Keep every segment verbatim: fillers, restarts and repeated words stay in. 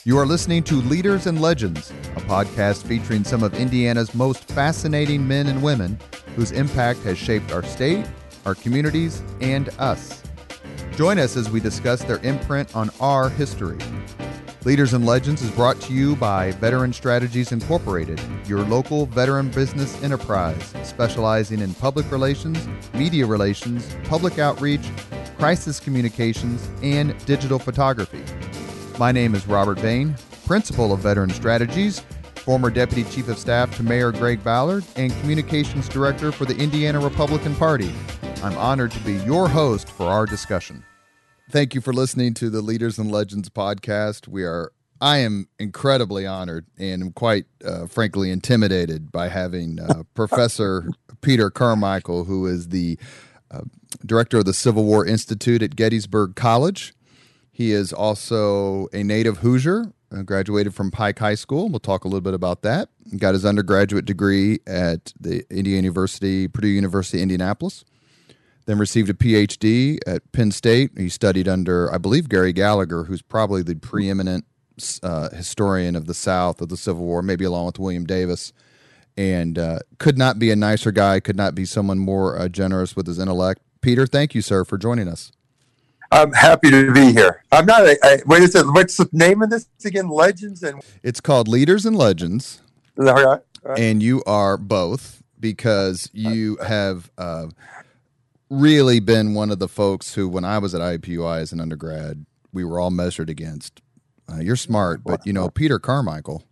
You are listening to Leaders and Legends, a podcast featuring some of Indiana's most fascinating men and women whose impact has shaped our state, our communities, and us. Join us as we discuss their imprint on our history. Leaders and Legends is brought to you by Veteran Strategies Incorporated, your local veteran business enterprise specializing in public relations, media relations, public outreach, crisis communications, and digital photography. My name is Robert Bain, Principal of Veteran Strategies, former Deputy Chief of Staff to Mayor Greg Ballard, and Communications Director for the Indiana Republican Party. I'm honored to be your host for our discussion. Thank you for listening to the Leaders and Legends podcast. We are, I am incredibly honored and am quite, uh, frankly, intimidated by having uh, Professor Peter Carmichael, who is the uh, Director of the Civil War Institute at Gettysburg College. He is also a native Hoosier, uh, graduated from Pike High School. We'll talk a little bit about that. He got his undergraduate degree at the Indiana University, Purdue University, Indianapolis. Then received a P H D at Penn State. He studied under, I believe, Gary Gallagher, who's probably the preeminent uh, historian of the South of the Civil War, maybe along with William Davis. And uh, could not be a nicer guy, could not be someone more uh, generous with his intellect. Peter, thank you, sir, for joining us. I'm happy to be here. I'm not a, I, what is it? What's the name of this again? Legends and It's called Leaders and Legends. All right, all right. And you are both because you have uh, really been one of the folks who, when I was at I U P U I as an undergrad, we were all measured against. Uh, you're smart, but you know Peter Carmichael.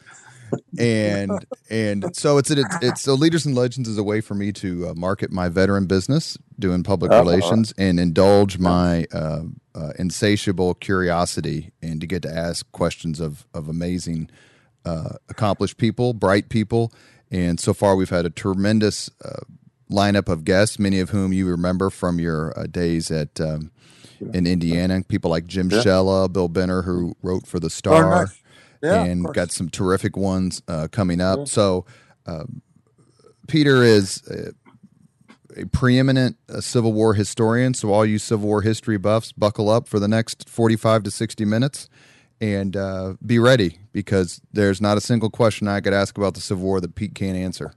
and and so it's it's, it's so Leaders and Legends is a way for me to uh, market my veteran business, doing public uh-huh. relations, and indulge my uh, uh, insatiable curiosity, and to get to ask questions of of amazing, uh, accomplished people, bright people. And so far, we've had a tremendous uh, lineup of guests, many of whom you remember from your uh, days at um, in Indiana. People like Jim yeah. Shella, Bill Benner, who wrote for the Star. Oh, nice. Yeah, and got some terrific ones uh, coming up. Yeah. So uh, Peter is a, a preeminent uh, Civil War historian. So all you Civil War history buffs, buckle up for the next forty-five to sixty minutes and uh, be ready, because there's not a single question I could ask about the Civil War that Pete can't answer.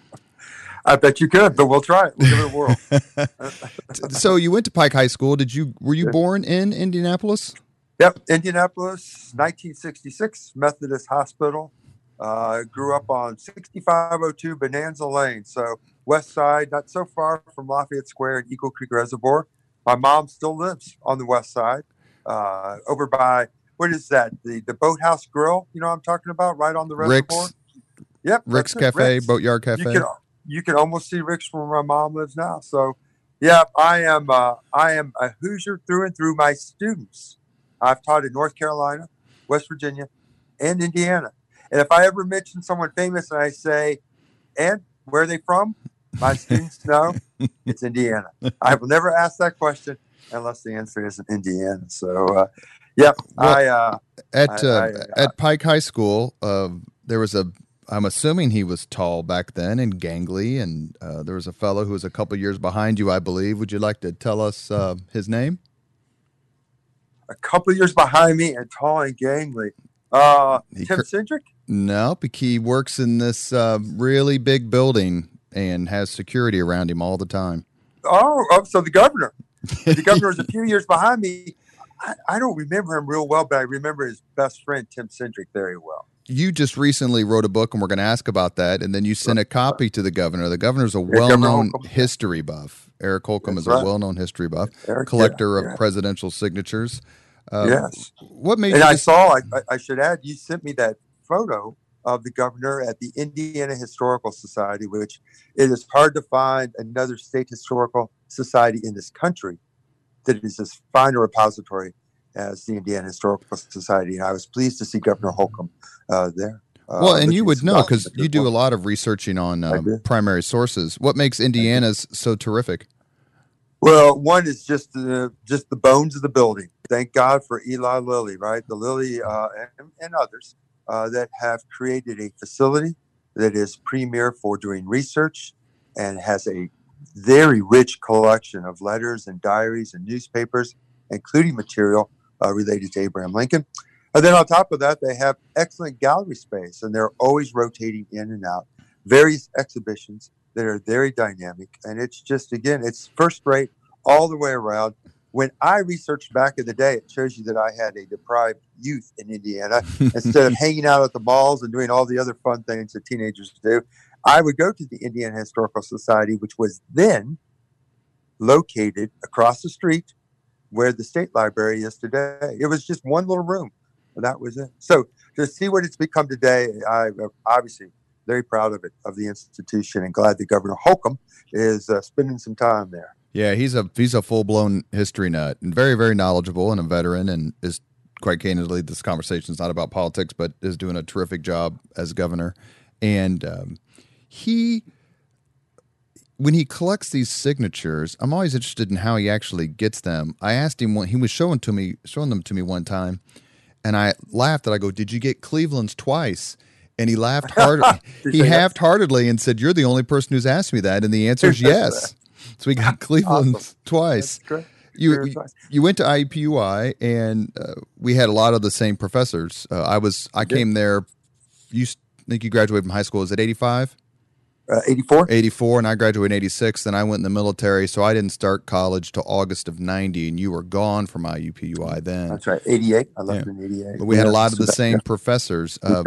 I bet you could, but we'll try it. We'll give it a whirl. So you went to Pike High School. Did you? Were you born in Indianapolis? Yep, Indianapolis, nineteen sixty-six, Methodist Hospital. Uh, grew up on sixty-five oh two Bonanza Lane, so west side, not so far from Lafayette Square and Eagle Creek Reservoir. My mom still lives on the west side, uh, over by, what is that, the, the Boathouse Grill, you know what I'm talking about, right on the reservoir? Rick's, yep, Rick's Cafe, Rick's. Boatyard Cafe. You can, you can almost see Rick's from where my mom lives now. So, yeah, I am, uh, I am a Hoosier through and through. My students, I've taught in North Carolina, West Virginia, and Indiana. And if I ever mention someone famous and I say, and where are they from? My students know it's Indiana. I will never ask that question unless the answer isn't Indiana. So, uh, yeah, well, I, uh, at, I, uh, I, at Pike High School, uh, there was a, I'm assuming he was tall back then and gangly, and uh, there was a fellow who was a couple years behind you, I believe. Would you like to tell us uh, his name? A couple of years behind me and tall and gangly. Uh, he Tim cur- Cindric? No, he works in this uh, really big building and has security around him all the time. Oh, oh so the governor. The governor was a few years behind me. I, I don't remember him real well, but I remember his best friend, Tim Cindric, very well. You just recently wrote a book, and we're going to ask about that, and then you sent a copy to the governor. The governor's a well-known history buff. Eric Holcomb That's is right. a well-known history buff, Eric, collector yeah, yeah. of presidential signatures. Uh, yes. What made and you I just... saw, I, I should add, you sent me that photo of the governor at the Indiana Historical Society, which it is hard to find another state historical society in this country that is as fine a repository as the Indiana Historical Society. And I was pleased to see Governor Holcomb uh, there. Uh, well, and you would know because you do a lot of researching on uh, primary sources. What makes Indiana's so terrific? Well, one is just the just the bones of the building. Thank God for Eli Lilly, right? The Lilly uh, and, and others uh, that have created a facility that is premier for doing research and has a very rich collection of letters and diaries and newspapers, including material uh, related to Abraham Lincoln. And then on top of that, they have excellent gallery space, and they're always rotating in and out. Various exhibitions that are very dynamic, and it's just, again, it's first rate all the way around. When I researched back in the day, it shows you that I had a deprived youth in Indiana. Instead of hanging out at the malls and doing all the other fun things that teenagers do, I would go to the Indiana Historical Society, which was then located across the street where the state library is today. It was just one little room, and that was it. So to see what it's become today, I'm obviously very proud of it, of the institution, and glad that Governor Holcomb is uh, spending some time there. Yeah, he's a he's a full blown history nut, and very very knowledgeable, and a veteran, and is quite candidly, this conversation is not about politics, but is doing a terrific job as governor. And um, he, when he collects these signatures, I'm always interested in how he actually gets them. I asked him when he was showing to me, showing them to me one time, and I laughed. And I go, "Did you get Cleveland's twice?" And he laughed hard. he half-heartedly and said, "You're the only person who's asked me that," and the answer is yes. So we got Cleveland awesome. twice. You you went to I U P U I, and uh, we had a lot of the same professors. Uh, I was I came there. You think you graduated from high school? Is it eighty-five? Uh, eighty-four. eighty-four, and I graduated in eighty-six. Then I went in the military, so I didn't start college till August of ninety, and you were gone from I U P U I then. That's right, eighty-eight. I left yeah. in eighty-eight. But we yeah, had a lot of the same yeah. professors. Uh,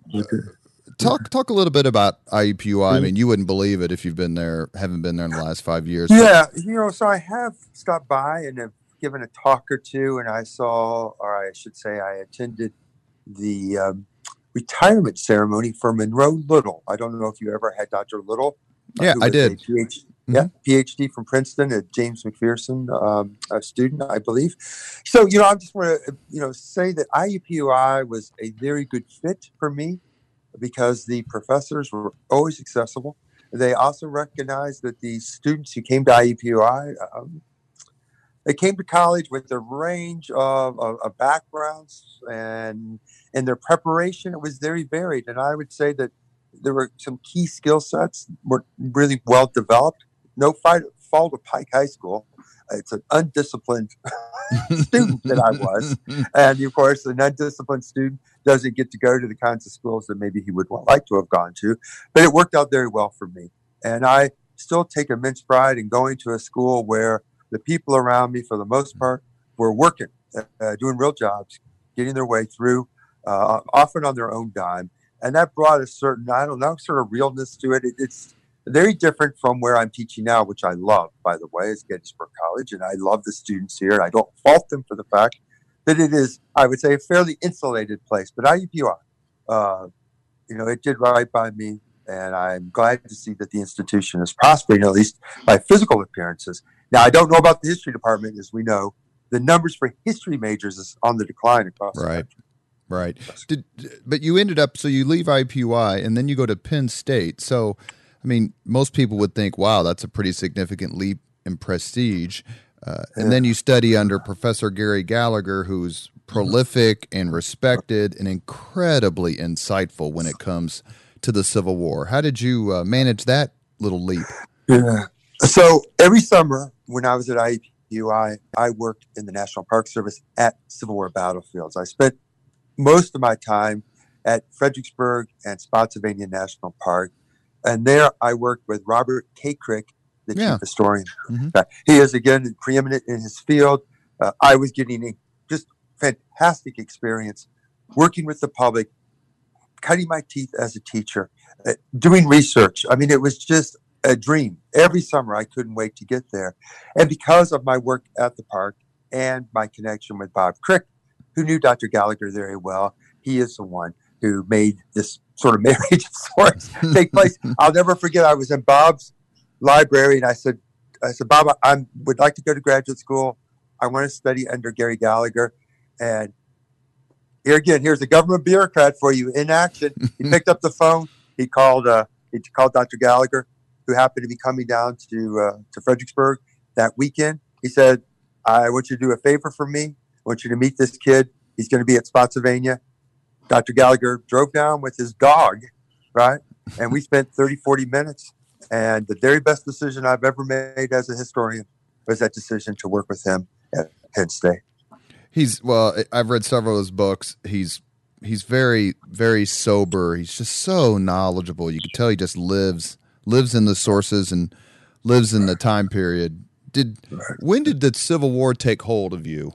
Talk talk a little bit about I U P U I. I mean, you wouldn't believe it if you've been there, haven't been there in the last five years. Yeah, you know, so I have stopped by and have given a talk or two, and I saw, or I should say, I attended the um, retirement ceremony for Monroe Little. I don't know if you ever had Doctor Little. Yeah, I did. PhD, mm-hmm. Yeah, PhD from Princeton, a James McPherson um, a student, I believe. So, you know, I just want to, you know, say that I U P U I was a very good fit for me, because the professors were always accessible. They also recognized that the students who came to I U P U I, um, they came to college with a range of, of, of backgrounds, and in their preparation, it was very varied. And I would say that there were some key skill sets were really well developed. No fight, fault of Pike High School. It's an undisciplined student that I was. And of course, an undisciplined student doesn't get to go to the kinds of schools that maybe he would like to have gone to. But it worked out very well for me. And I still take immense pride in going to a school where the people around me, for the most part, were working, uh, doing real jobs, getting their way through, uh, often on their own dime. And that brought a certain, I don't know, sort of realness to it. it it's very different from where I'm teaching now, which I love, by the way, is Gettysburg College. And I love the students here. And I don't fault them for the fact that it is, I would say, a fairly insulated place. But I U P U I, uh, you know, it did right by me. And I'm glad to see that the institution is prospering, at least by physical appearances. Now, I don't know about the history department. As we know, the numbers for history majors is on the decline across the right. country. Right. Did, but you ended up, so you leave I U P U I and then you go to Penn State. So, I mean, most people would think, wow, that's a pretty significant leap in prestige. Uh, and yeah. then you study under Professor Gary Gallagher, who's prolific and respected and incredibly insightful when it comes to the Civil War. How did you uh, manage that little leap? Yeah. So every summer when I was at I U P U I, I worked in the National Park Service at Civil War battlefields. I spent most of my time at Fredericksburg and Spotsylvania National Park. And there I worked with Robert K. Crick, the yeah. chief historian. Mm-hmm. Uh, he is, again, preeminent in his field. Uh, I was getting a just fantastic experience working with the public, cutting my teeth as a teacher, uh, doing research. I mean, it was just a dream. Every summer I couldn't wait to get there. And because of my work at the park and my connection with Bob Crick, who knew Doctor Gallagher very well, he is the one who made this sort of marriage of sorts take place. I'll never forget, I was in Bob's library and I said, I said, Bob, I would like to go to graduate school. I want to study under Gary Gallagher. And here again, here's a government bureaucrat for you in action. He picked up the phone. He called, uh, he called Doctor Gallagher, who happened to be coming down to, uh, to Fredericksburg that weekend. He said, I want you to do a favor for me. I want you to meet this kid. He's going to be at Spotsylvania. Doctor Gallagher drove down with his dog, right? And we spent thirty, forty minutes. And the very best decision I've ever made as a historian was that decision to work with him at Penn State. He's well. I've read several of his books. He's he's very very sober. He's just so knowledgeable. You could tell he just lives lives in the sources and lives in the time period. Did when did the Civil War take hold of you?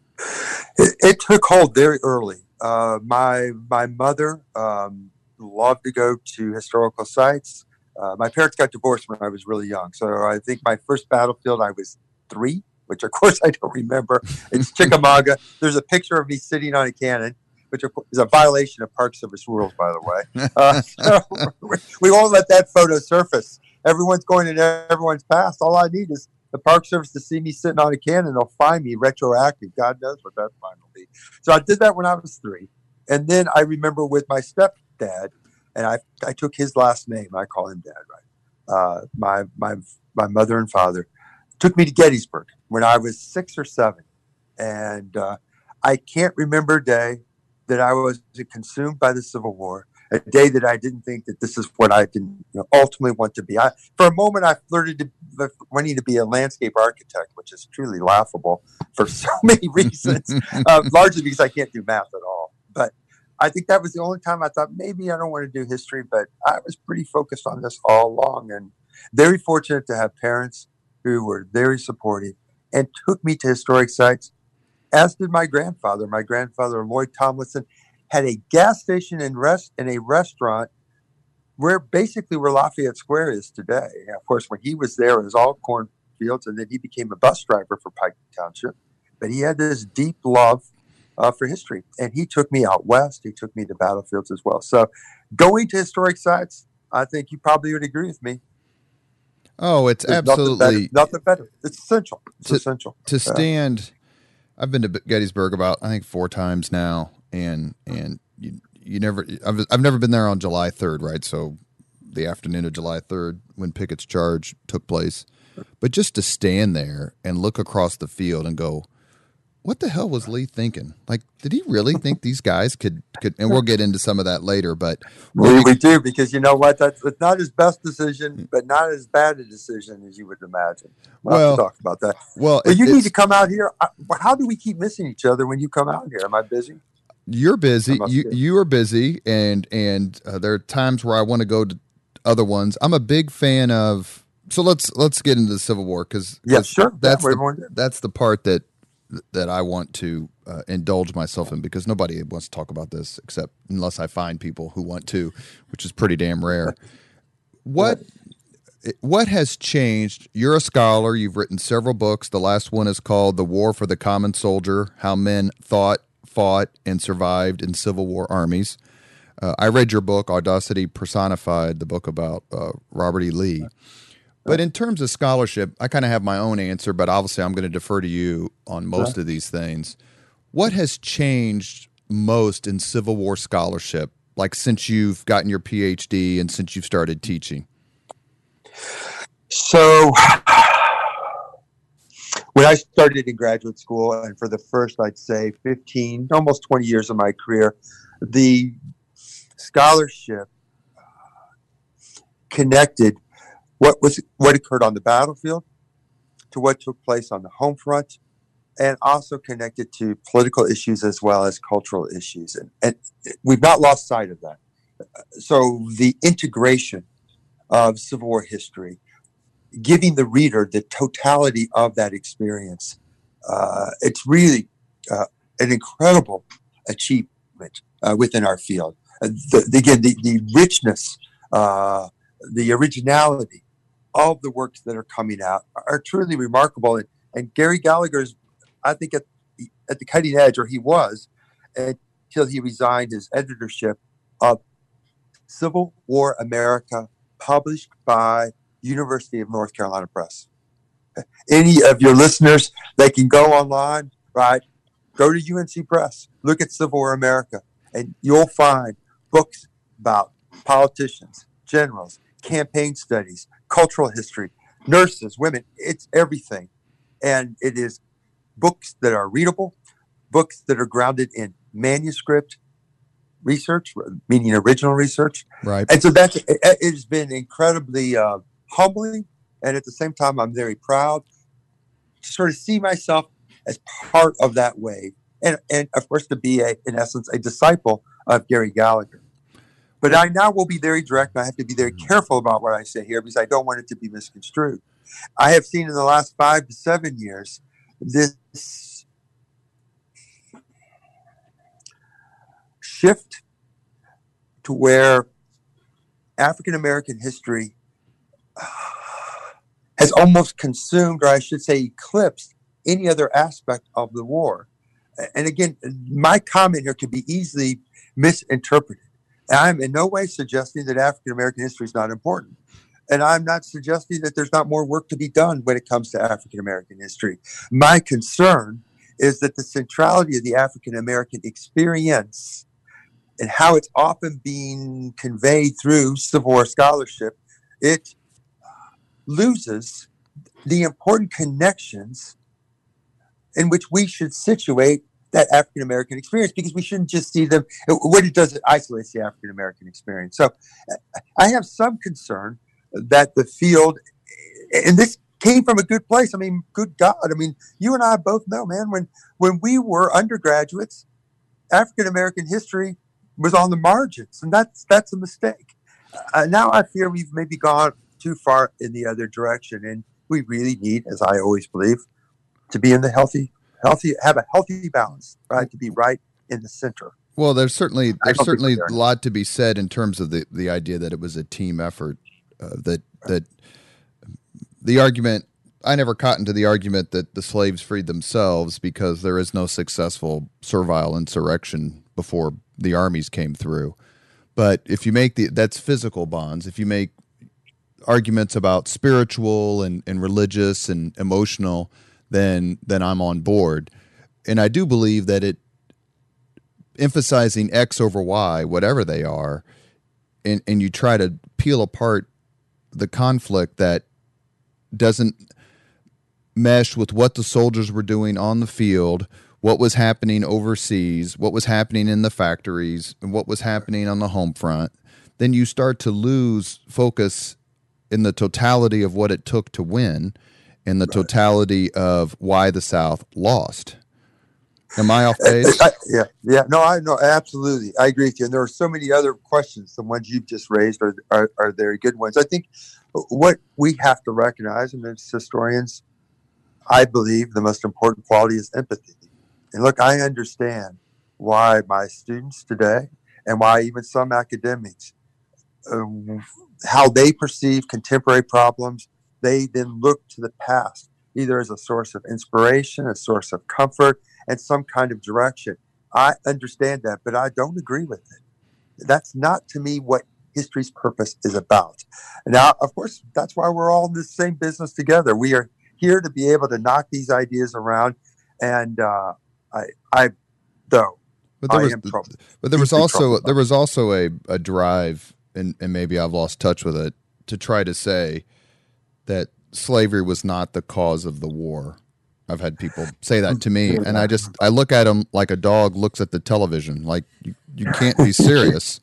It, it took hold very early. Uh, my my mother um, loved to go to historical sites. Uh, my parents got divorced when I was really young, so I think my first battlefield I was three, which of course I don't remember. It's Chickamauga. There's a picture of me sitting on a cannon, which is a violation of Park Service rules, by the way. Uh, so we won't let that photo surface. Everyone's going and everyone's past. All I need is the Park Service to see me sitting on a cannon. They'll find me retroactive. God knows what that fine will be. So I did that when I was three. And then I remember with my stepdad, and I I took his last name. I call him Dad, right? Uh, my my my mother and father took me to Gettysburg when I was six or seven. And uh, I can't remember a day that I was consumed by the Civil War, a day that I didn't think that this is what I didn't you know, ultimately want to be. I, for a moment, I flirted to wanting to be a landscape architect, which is truly laughable for so many reasons, uh, largely because I can't do math at all. But I think that was the only time I thought maybe I don't want to do history, but I was pretty focused on this all along, and very fortunate to have parents who were very supportive and took me to historic sites, as did my grandfather. My grandfather, Lloyd Tomlinson, had a gas station and rest and a restaurant where basically where Lafayette Square is today. And of course, when he was there, it was all cornfields, and then he became a bus driver for Pike Township. But he had this deep love uh, for history, and he took me out west. He took me to battlefields as well. So going to historic sites, I think you probably would agree with me. Oh, it's There's absolutely nothing better, nothing better. It's essential. It's to, essential to stand. I've been to Gettysburg about I think four times now, and and you you never I've I've never been there on July third, right? So the afternoon of July third when Pickett's charge took place, but just to stand there and look across the field and go, what the hell was Lee thinking? Like, did he really think these guys could could? And we'll get into some of that later, but we, we do because you know what? That's it's not his best decision, but not as bad a decision as you would imagine. We'll, well have to talk about that. Well, well you need to come out here. How do we keep missing each other when you come out here? Am I busy? You're busy. You be. you are busy, and and uh, there are times where I want to go to other ones. I'm a big fan of. So let's let's get into the Civil War because yeah, sure. That's yeah, the, that's the part that. that I want to uh, indulge myself in because nobody wants to talk about this except unless I find people who want to, which is pretty damn rare. What what has changed? You're a scholar. You've written several books. The last one is called The War for the Common Soldier, How Men Thought, Fought, and Survived in Civil War Armies. Uh, I read your book, Audacity Personified, the book about uh, Robert E. Lee. But in terms of scholarship, I kind of have my own answer, but obviously I'm going to defer to you on most of these things. What has changed most in Civil War scholarship, like since you've gotten your P H D and since you've started teaching? So when I started in graduate school, and for the first, I'd say fifteen, almost twenty years of my career, the scholarship connected what was what occurred on the battlefield to what took place on the home front, and also connected to political issues as well as cultural issues. And, and we've not lost sight of that. So the integration of Civil War history, giving the reader the totality of that experience, uh, it's really uh, an incredible achievement uh, within our field. Uh, the, the, again, the, the richness, uh, the originality, all of the works that are coming out are truly remarkable. And, and Gary Gallagher's, I think, at, at the cutting edge, or he was, until he resigned his editorship of Civil War America, published by University of North Carolina Press. Any of your listeners, they can go online, right? Go to U N C Press, look at Civil War America, and you'll find books about politicians, generals, campaign studies, cultural history, nurses, women. It's everything. And it is books that are readable, books that are grounded in manuscript research, meaning original research. Right. And so that's, it, it has been incredibly uh, humbling. And at the same time, I'm very proud to sort of see myself as part of that wave and, and of course to be, a, in essence, a disciple of Gary Gallagher. But I now will be very direct, and I have to be very careful about what I say here because I don't want it to be misconstrued. I have seen in the last five to seven years this shift to where African American history has almost consumed, or I should say eclipsed, any other aspect of the war. And again, my comment here could be easily misinterpreted. I'm in no way suggesting that African American history is not important. And I'm not suggesting that there's not more work to be done when it comes to African American history. My concern is that the centrality of the African American experience and how it's often being conveyed through Civil War scholarship, it loses the important connections in which we should situate that African American experience, because we shouldn't just see them. What it does, it isolates the African American experience. So I have some concern that the field, and this came from a good place. I mean, good God. I mean, you and I both know, man, when, when we were undergraduates, African American history was on the margins, and that's, that's a mistake. Uh, now I fear we've maybe gone too far in the other direction, and we really need, as I always believe, to be in the healthy, healthy, have a healthy balance, right? To be right in the center. Well, there's certainly there's certainly a lot to be said in terms of the, the idea that it was a team effort. Uh, that that the argument, I never caught into the argument that the slaves freed themselves because there is no successful servile insurrection before the armies came through. But if you make the that's physical bonds. If you make arguments about spiritual and, and religious and emotional, then then I'm on board. And I do believe that it emphasizing X over Y, whatever they are, and, and you try to peel apart the conflict that doesn't mesh with what the soldiers were doing on the field, what was happening overseas, what was happening in the factories, and what was happening on the home front, then you start to lose focus in the totality of what it took to win and the totality of why the South lost. Am I off base? I, yeah, yeah. No, I know absolutely. I agree with you. And there are so many other questions. The ones you've just raised are, are, are very good ones. I think what we have to recognize, and as historians, I believe the most important quality is empathy. And look, I understand why my students today, and why even some academics, uh, how they perceive contemporary problems, they then look to the past, either as a source of inspiration, a source of comfort, and some kind of direction. I understand that, but I don't agree with it. That's not, to me, what history's purpose is about. Now, of course, that's why we're all in this same business together. We are here to be able to knock these ideas around, and uh, I, I, though, but there I was, am troubled. But there was also there was also a, a drive, and, and maybe I've lost touch with it, to try to say that slavery was not the cause of the war. I've had people say that to me, and I just I look at them like a dog looks at the television. Like, you, you can't be serious.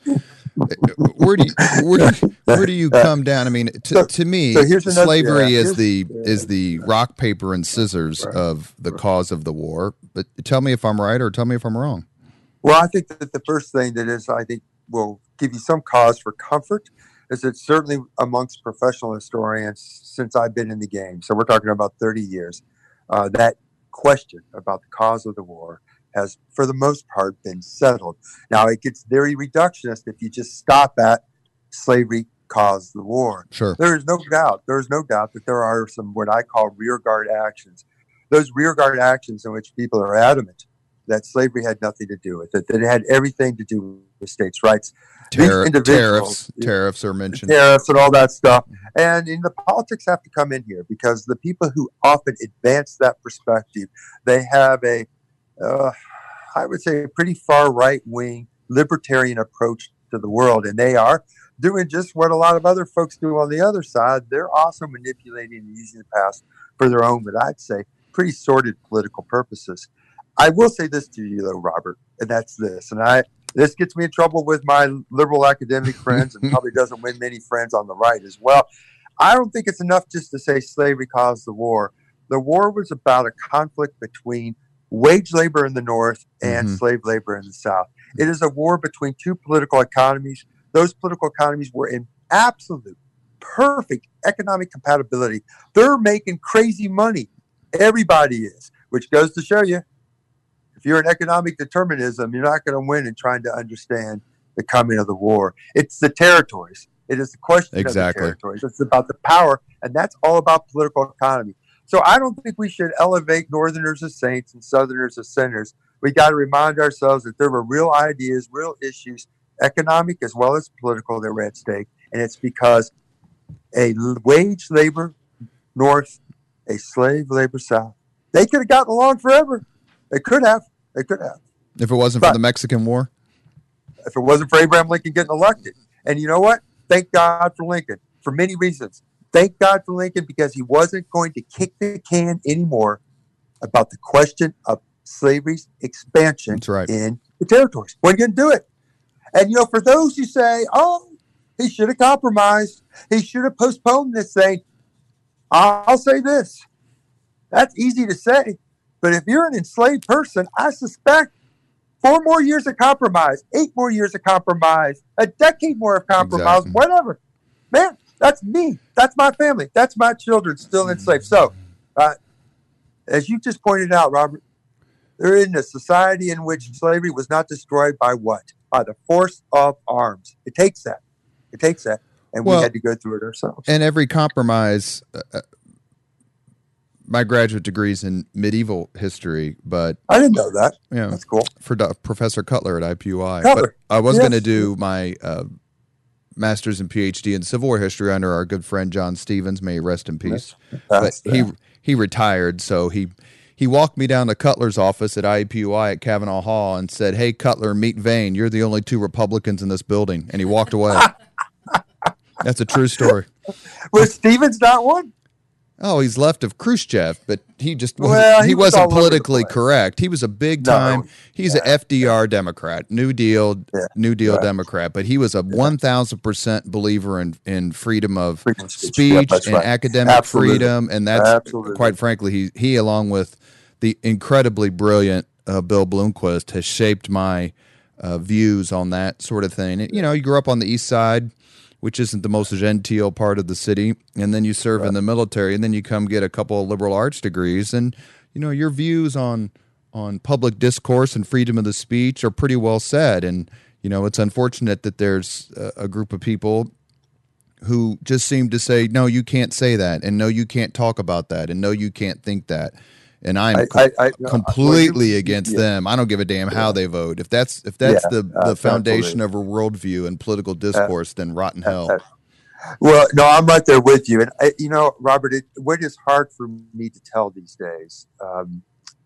Where do you where, where do you come down? I mean, to, so, to me, so here's another, slavery yeah, is the yeah. is the rock, paper, and scissors Right. of the Right. cause of the war. But tell me if I'm right, or tell me if I'm wrong. Well, I think that the first thing that is, I think, will give you some cause for comfort is that certainly amongst professional historians, since I've been in the game, so we're talking about thirty years, uh, that question about the cause of the war has, for the most part, been settled. Now, it gets very reductionist if you just stop at slavery caused the war. Sure. There is no doubt, there is no doubt that there are some what I call rearguard actions. Those rearguard actions in which people are adamant that slavery had nothing to do with it, that it had everything to do with states' rights. Terror, These individuals, tariffs, tariffs are mentioned. Tariffs and all that stuff. And in the politics have to come in here, because the people who often advance that perspective, they have a, uh, I would say, a pretty far right-wing libertarian approach to the world. And they are doing just what a lot of other folks do on the other side. They're also manipulating and using the past for their own, but I'd say pretty sordid political purposes. I will say this to you, though, Robert, and that's this. And I this gets me in trouble with my liberal academic friends, and probably doesn't win many friends on the right as well. I don't think it's enough just to say slavery caused the war. The war was about a conflict between wage labor in the North and Mm-hmm. slave labor in the South. It is a war between two political economies. Those political economies were in absolute, perfect economic compatibility. They're making crazy money. Everybody is, which goes to show you, if you're in economic determinism, you're not going to win in trying to understand the coming of the war. It's the territories. It is the question Exactly. of the territories. It's about the power, and that's all about political economy. So I don't think we should elevate Northerners as saints and Southerners as sinners. We got to remind ourselves that there were real ideas, real issues, economic as well as political, that were at stake, and it's because a wage labor North, a slave labor South. They could have gotten along forever. They could have. They could have. If it wasn't But- for the Mexican War? If it wasn't for Abraham Lincoln getting elected. And you know what? Thank God for Lincoln for many reasons. Thank God for Lincoln because he wasn't going to kick the can anymore about the question of slavery's expansion That's right. in the territories. Wasn't going to do it. And, you know, for those who say, oh, he should have compromised, he should have postponed this thing, I'll say this. That's easy to say. But if you're an enslaved person, I suspect four more years of compromise, eight more years of compromise, a decade more of compromise, Exactly. whatever. Man, that's me. That's my family. That's my children still enslaved. So, uh, as you just pointed out, Robert, they're in a society in which slavery was not destroyed by what? By the force of arms. It takes that. It takes that. And Well, we had to go through it ourselves. And every compromise, uh, my graduate degree's in medieval history, but I didn't know that. you know, That's cool. for Do- Professor Cutler at I P U I. Cutler. But I was Yes. going to do my uh, master's and PhD in Civil War history under our good friend John Stevens. May he rest in peace. But That's he that. he retired, so he he walked me down to Cutler's office at I P U I at Kavanaugh Hall and said, "Hey, Cutler, meet Vane. You're the only two Republicans in this building." And he walked away. That's a true story. Was Stevens not one? Oh, he's left of Khrushchev, but he just wasn't, Well, he, he was wasn't all over the politically place. correct. He was a big No, time. He's yeah, a F D R Democrat, New Deal, Yeah, New Deal right. Democrat, but he was a one thousand percent believer in in freedom of Freedom of speech. speech Yep, that's and right. academic Absolutely. freedom, and that's Absolutely. quite frankly, he he along with the incredibly brilliant uh, Bill Bloomquist has shaped my uh, views on that sort of thing. And, you know, you grew up on the East Side, which isn't the most genteel part of the city, and then you serve in the military, and then you come get a couple of liberal arts degrees, and you know your views on on public discourse and freedom of the speech are pretty well said. And you know it's unfortunate that there's a, a group of people who just seem to say, no, you can't say that, and no, you can't talk about that, and no, you can't think that. And I'm I- co- I- I- no, completely well, you- against yeah. them. I don't give a damn how they vote. If that's if that's Yeah, the the uh, foundation of a worldview and political discourse, then rotten hell. uh, Well, no, I'm right there with you. And, I, you know, Robert, it, what is hard for me to tell these days, um,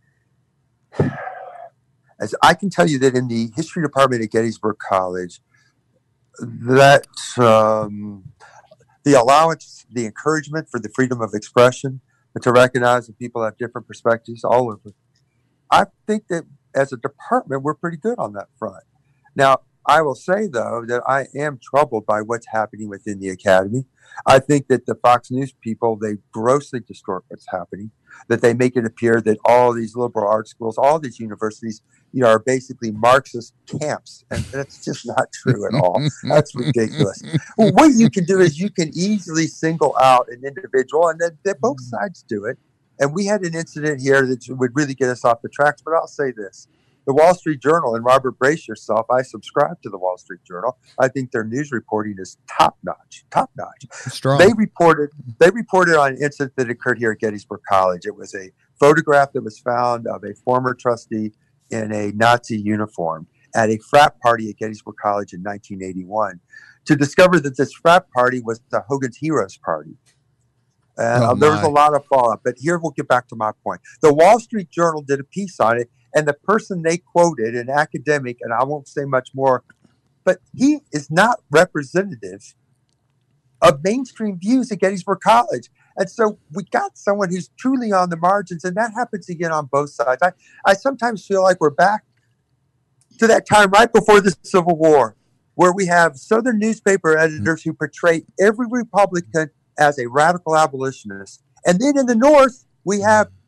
as I can tell you that in the history department at Gettysburg College, that um, the allowance, the encouragement for the freedom of expression, but to recognize that people have different perspectives all over. I think that as a department, we're pretty good on that front. Now, I will say, though, that I am troubled by what's happening within the academy. I think that the Fox News people, they grossly distort what's happening, that they make it appear that all these liberal arts schools, all these universities, you know, are basically Marxist camps. And that's just not true at all. That's ridiculous. Well, what you can do is you can easily single out an individual, and then, then both sides do it. And we had an incident here that would really get us off the tracks, but I'll say this. The Wall Street Journal, and Robert, brace yourself, I subscribe to the Wall Street Journal. I think their news reporting is top-notch, top-notch. Strong. They reported they reported on an incident that occurred here at Gettysburg College. It was a photograph that was found of a former trustee in a Nazi uniform at a frat party at Gettysburg College in nineteen eighty-one, to discover that this frat party was the Hogan's Heroes Party. And Oh, uh, there was my. a lot of fallout. But here we'll get back to my point. The Wall Street Journal did a piece on it, and the person they quoted, an academic, and I won't say much more, but he is not representative of mainstream views at Gettysburg College. And so we got someone who's truly on the margins, and that happens again on both sides. I, I sometimes feel like we're back to that time right before the Civil War, where we have Southern newspaper editors who portray every Republican as a radical abolitionist. And then in the North, we have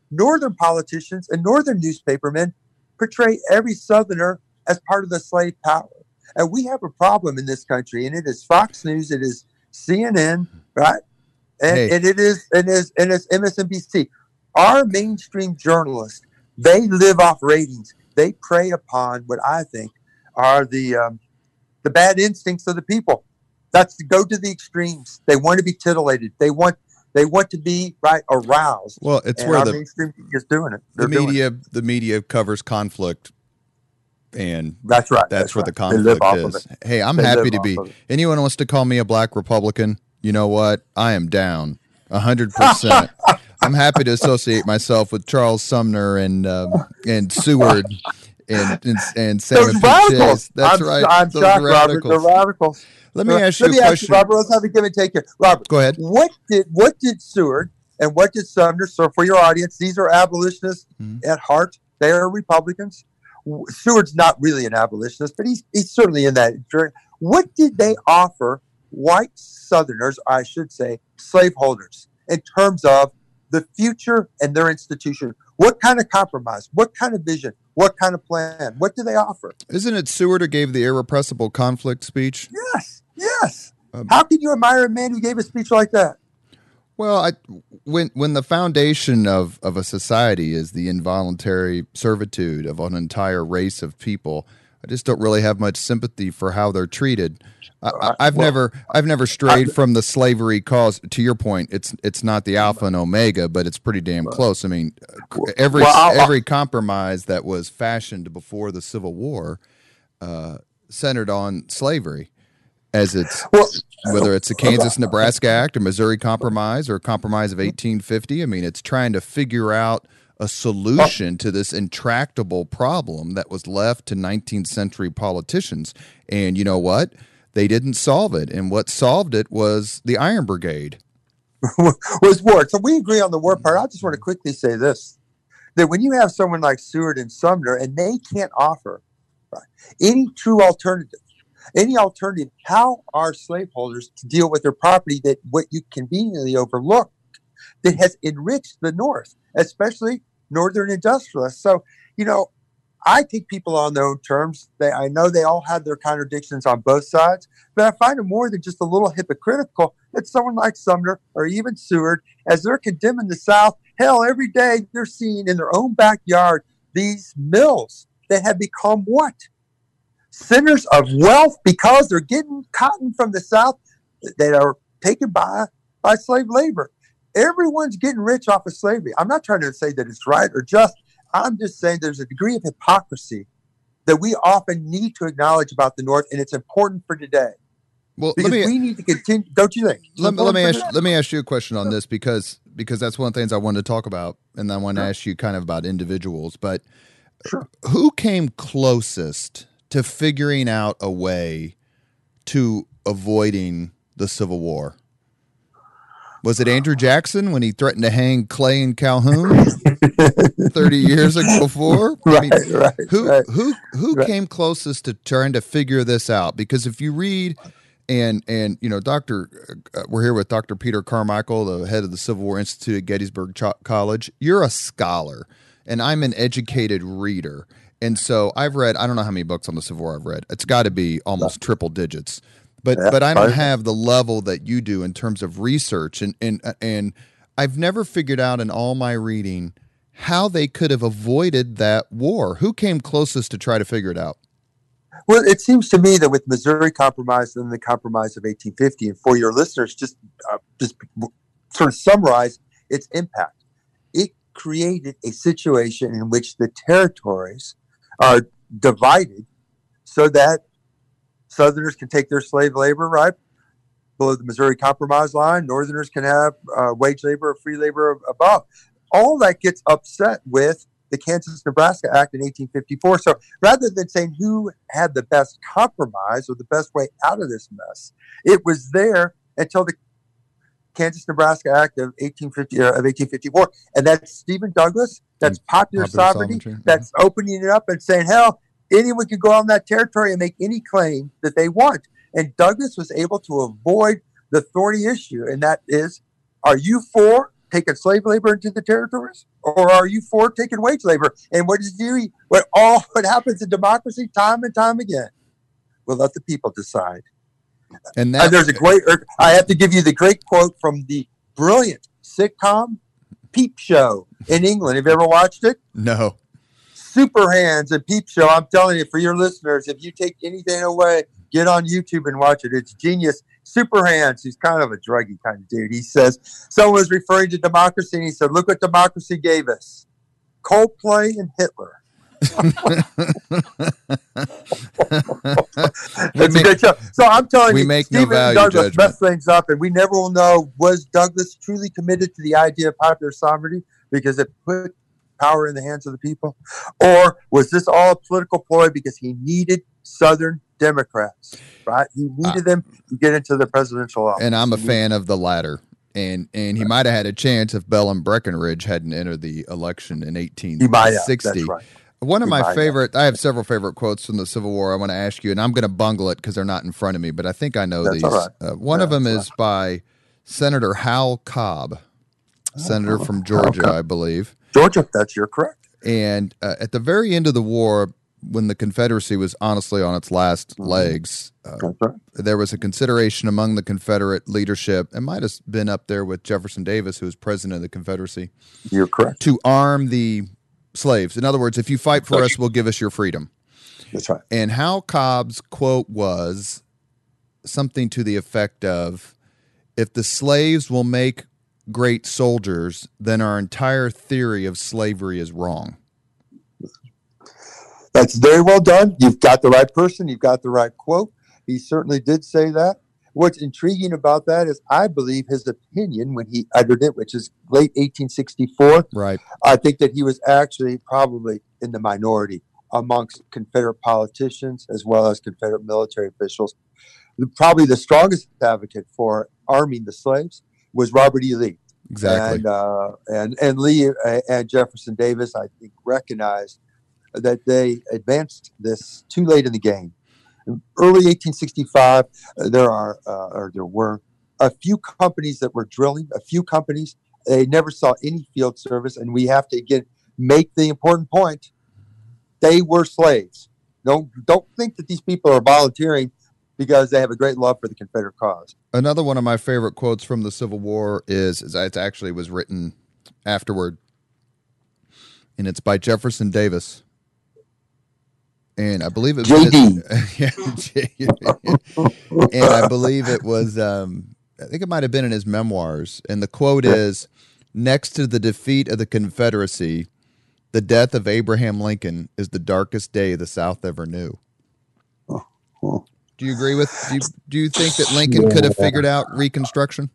Northern politicians and Northern newspapermen portray every Southerner as part of the slave power. And we have a problem in this country, and it is Fox News, it is C N N, right? And, Hey. and it is and is and it's M S N B C. Our mainstream journalists, they live off ratings. They prey upon what I think are the um, the bad instincts of the people. That's to go to the extremes. They want to be titillated. They want they want to be right aroused. Well, it's and where our the mainstream is doing it. the They're doing media it. the media covers conflict, and That's right. that's, That's where right. the They live conflict off is. of it. Hey, I'm They happy live to off be. of it. Anyone wants to call me a black Republican? You know what? I am down a hundred percent. I'm happy to associate myself with Charles Sumner and um, and Seward and and, and Salmon Those P. radicals. Chase. That's I'm, right. I'm Those shocked, Robert. radicals. The radicals. Let me ask you Let a me ask question. you, Robert. Let's have a give and take here. Robert, Go ahead. What did what did Seward and what did Sumner? So for your audience, these are abolitionists Mhm. at heart. They are Republicans. Seward's not really an abolitionist, but he's he's certainly in that. What did they offer white Southerners, I should say, slaveholders, in terms of the future and their institution? What kind of compromise? What kind of vision? What kind of plan? What do they offer? Isn't it Seward who gave the irrepressible conflict speech? Yes, yes. Um, How can you admire a man who gave a speech like that? Well, I, when when the foundation of, of a society is the involuntary servitude of an entire race of people, I just don't really have much sympathy for how they're treated. I, I, I've Well, never I've never strayed from the slavery cause. To your point, it's it's not the alpha and omega, but it's pretty damn close. I mean, every Well, I'll- every compromise that was fashioned before the Civil War uh, centered on slavery, as it's Well, whether it's the Kansas-Nebraska Act or Missouri Compromise or a Compromise of eighteen fifty. I mean, it's trying to figure out a solution to this intractable problem that was left to nineteenth century politicians. And you know what? They didn't solve it. And what solved it was the Iron Brigade. was war. So we agree on the war part. I just want to quickly say this, that when you have someone like Seward and Sumner and they can't offer right, any true alternative, any alternative, how are slaveholders to deal with their property that what you conveniently overlooked that has enriched the North, especially Northern industrialists? So, you know, I take people on their own terms. They, I know they all have their contradictions on both sides, but I find it more than just a little hypocritical that someone like Sumner or even Seward, as they're condemning the South, hell, every day they're seeing in their own backyard these mills that have become what? Centers of wealth because they're getting cotton from the South that are taken by, by slave labor. Everyone's getting rich off of slavery. I'm not trying to say that it's right or just. I'm just saying there's a degree of hypocrisy that we often need to acknowledge about the North, and it's important for today. Well, Because let me we need to continue, don't you think? It's let, me- let me important ask for let me ask you a question on this because because that's one of the things I wanted to talk about, and I want to Sure. ask you kind of about individuals. But Sure. who came closest to figuring out a way to avoiding the Civil War? Was it Andrew Jackson when he threatened to hang Clay and Calhoun thirty years ago before? I Right, mean, right, who right. who who Right. came closest to trying to figure this out? Because if you read and and you know, Doctor, uh, we're here with Doctor Peter Carmichael, the head of the Civil War Institute at Gettysburg Ch- College. You're a scholar, and I'm an educated reader. And so I've read, I don't know how many books on the Civil War I've read. It's got to be almost triple digits. But Yeah, but I don't right. have the level that you do in terms of research. And, and, and I've never figured out in all my reading how they could have avoided that war. Who came closest to try to figure it out? Well, it seems to me that with Missouri Compromise and the Compromise of eighteen fifty, and for your listeners, just uh, just sort of summarize its impact. It created a situation in which the territories are divided so that Southerners can take their slave labor right below the Missouri Compromise line. Northerners can have uh, wage labor or free labor above. All that gets upset with the Kansas-Nebraska Act in eighteen fifty-four. So rather than saying who had the best compromise or the best way out of this mess, it was there until the Kansas-Nebraska Act of eighteen fifty uh, of eighteen fifty-four, and that's Stephen Douglas. That's popular, Popular sovereignty. sovereignty. That's opening it up and saying, hell, anyone can go on that territory and make any claim that they want. And Douglas was able to avoid the thorny issue, and that is, are you for taking slave labor into the territories, or are you for taking wage labor? And what is the what all what happens in democracy time and time again? We'll let the people decide. And, that, and there's a great. I have to give you the great quote from the brilliant sitcom Peep Show in England. Have you ever watched it? No. Super Hands and Peep Show. I'm telling you, for your listeners, if you take anything away, get on YouTube and watch it. It's genius. Super Hands, he's kind of a druggy kind of dude. He says, someone was referring to democracy, and he said, look what democracy gave us. Coldplay and Hitler. It's a good show. So I'm telling we you, make Stephen no value Douglas judgment. messed things up, and we never will know, was Douglas truly committed to the idea of popular sovereignty because it put power in the hands of the people? Or was this all a political ploy because he needed Southern Democrats, right? He needed them to get into the presidential office. And I'm a fan of the latter. And and he might have had a chance if Bell and Breckinridge hadn't entered the election in eighteen sixty. That's right. One of He my favorite, have. I have several favorite quotes from the Civil War I want to ask you, and I'm going to bungle it because they're not in front of me, but I think I know that's these. All right. Uh, one yeah, of them is right. by Senator Hal Cobb, senator oh, from Georgia, okay. I believe. Georgia, that's you're correct. And uh, at the very end of the war, when the Confederacy was honestly on its last mm-hmm. legs, uh, right. there was a consideration among the Confederate leadership, it might have been up there with Jefferson Davis, who was president of the Confederacy. You're correct. To arm the slaves. In other words, if you fight for us, we'll give us your freedom. That's right. And Hal Cobb's quote was something to the effect of, if the slaves will make great soldiers, then our entire theory of slavery is wrong. That's very well done. You've got the right person. You've got the right quote. He certainly did say that. What's intriguing about that is I believe his opinion when he uttered it, which is late eighteen sixty-four. Right. I think that he was actually probably in the minority amongst Confederate politicians as well as Confederate military officials. Probably the strongest advocate for arming the slaves was Robert E. Lee. Exactly. And uh, and and Lee and Jefferson Davis, I think, recognized that they advanced this too late in the game. In early eighteen sixty-five, uh, there are uh, or there were a few companies that were drilling. A few companies they never saw any field service, and we have to again make the important point: they were slaves. Don't don't think that these people are volunteering because they have a great love for the Confederate cause. Another one of my favorite quotes from the Civil War is, is it actually was written afterward, and it's by Jefferson Davis. And I believe it was J D. And I believe it was, um, I think it might have been in his memoirs. And the quote is, next to the defeat of the Confederacy, the death of Abraham Lincoln is the darkest day the South ever knew. Oh, oh. Do you agree with, do you, do you think that Lincoln yeah. could have figured out Reconstruction?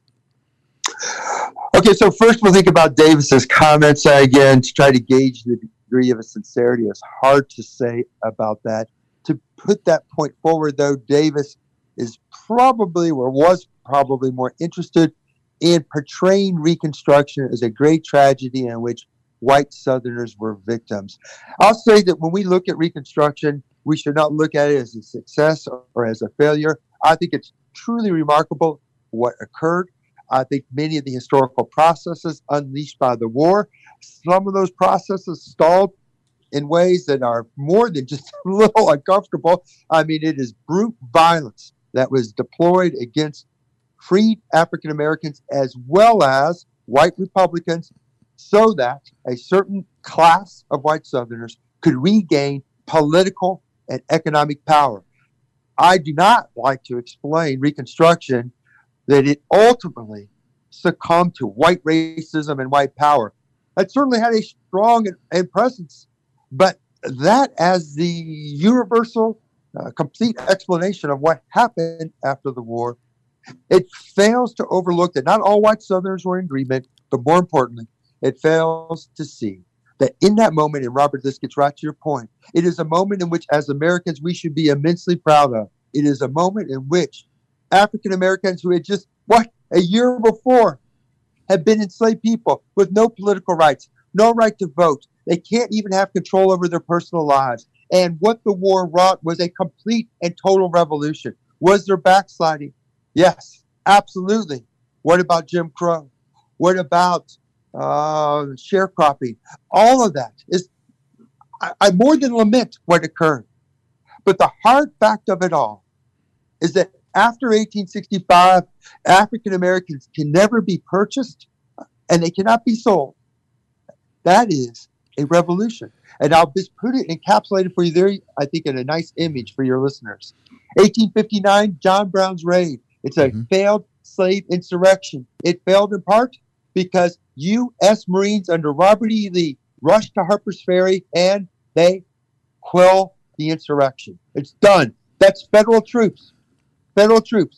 Okay, so first we'll think about Davis's comments uh, again to try to gauge the degree of his sincerity. It's hard to say about that. To put that point forward, though, Davis is probably or was probably more interested in portraying Reconstruction as a great tragedy in which white Southerners were victims. I'll say that when we look at Reconstruction, we should not look at it as a success or as a failure. I think it's truly remarkable what occurred. I think many of the historical processes unleashed by the war, some of those processes stalled in ways that are more than just a little uncomfortable. I mean, it is brute violence that was deployed against freed African Americans as well as white Republicans so that a certain class of white Southerners could regain political and economic power. I do not like to explain Reconstruction that it ultimately succumbed to white racism and white power. That certainly had a strong and, and presence, but that as the universal, uh, complete explanation of what happened after the war, it fails to overlook that not all white Southerners were in agreement, but more importantly, it fails to see that in that moment, and Robert, this gets right to your point, it is a moment in which as Americans we should be immensely proud of. It is a moment in which African Americans who had just, what, a year before, had been enslaved people with no political rights, no right to vote. They can't even have control over their personal lives. And what the war wrought was a complete and total revolution. Was there backsliding? Yes, absolutely. What about Jim Crow? What about uh, sharecropping, all of that is, I, I more than lament what occurred. But the hard fact of it all is that after eighteen sixty-five, African Americans can never be purchased and they cannot be sold. That is a revolution. And I'll just put it encapsulated for you there, I think, in a nice image for your listeners. eighteen fifty-nine, John Brown's raid. It's a mm-hmm. failed slave insurrection. It failed in part because U S Marines under Robert E. Lee rushed to Harper's Ferry and they quell the insurrection. It's done. That's federal troops. Federal troops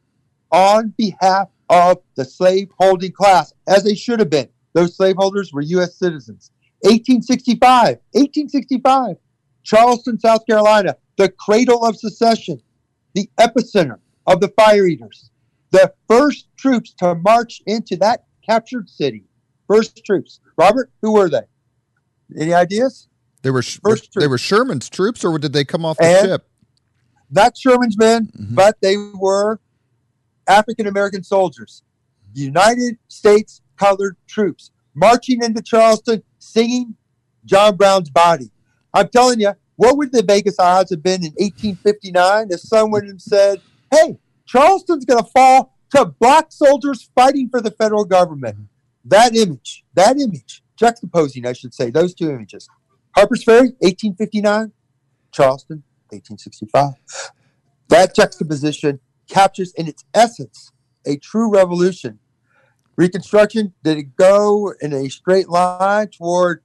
on behalf of the slave-holding class, as they should have been. Those slaveholders were U S citizens. eighteen sixty-five, eighteen sixty-five, Charleston, South Carolina, the cradle of secession, the epicenter of the Fire Eaters, the first troops to march into that captured city. First troops. Robert, who were they? Any ideas? They were first they were Sherman's troops, or did they come off the and ship? Not Sherman's men, mm-hmm. but they were African American soldiers, United States colored troops, marching into Charleston, singing John Brown's Body. I'm telling you, what would the Vegas odds have been in eighteen fifty-nine if someone had said, hey, Charleston's going to fall to black soldiers fighting for the federal government? That image, that image, juxtaposing, I should say, those two images. Harper's Ferry, eighteen fifty-nine, Charleston, eighteen sixty-five. That juxtaposition captures in its essence a true revolution. Reconstruction, did it go in a straight line toward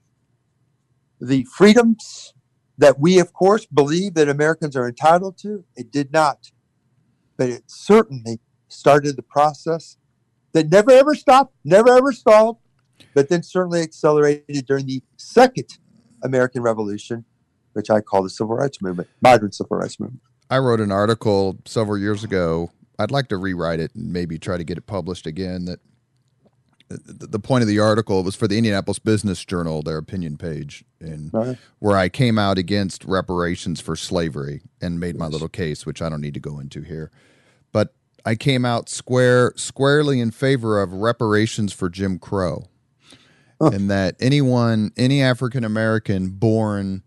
the freedoms that we, of course, believe that Americans are entitled to? It did not. But it certainly started the process that never ever stopped, never ever stalled, but then certainly accelerated during the second American Revolution, which I call the Civil Rights Movement, modern Civil Rights Movement. I wrote an article several years ago. I'd like to rewrite it and maybe try to get it published again. That the point of the article was for the Indianapolis Business Journal, their opinion page, and right. where I came out against reparations for slavery and made my little case, which I don't need to go into here. But I came out square squarely in favor of reparations for Jim Crow. Oh. And that anyone, any African American born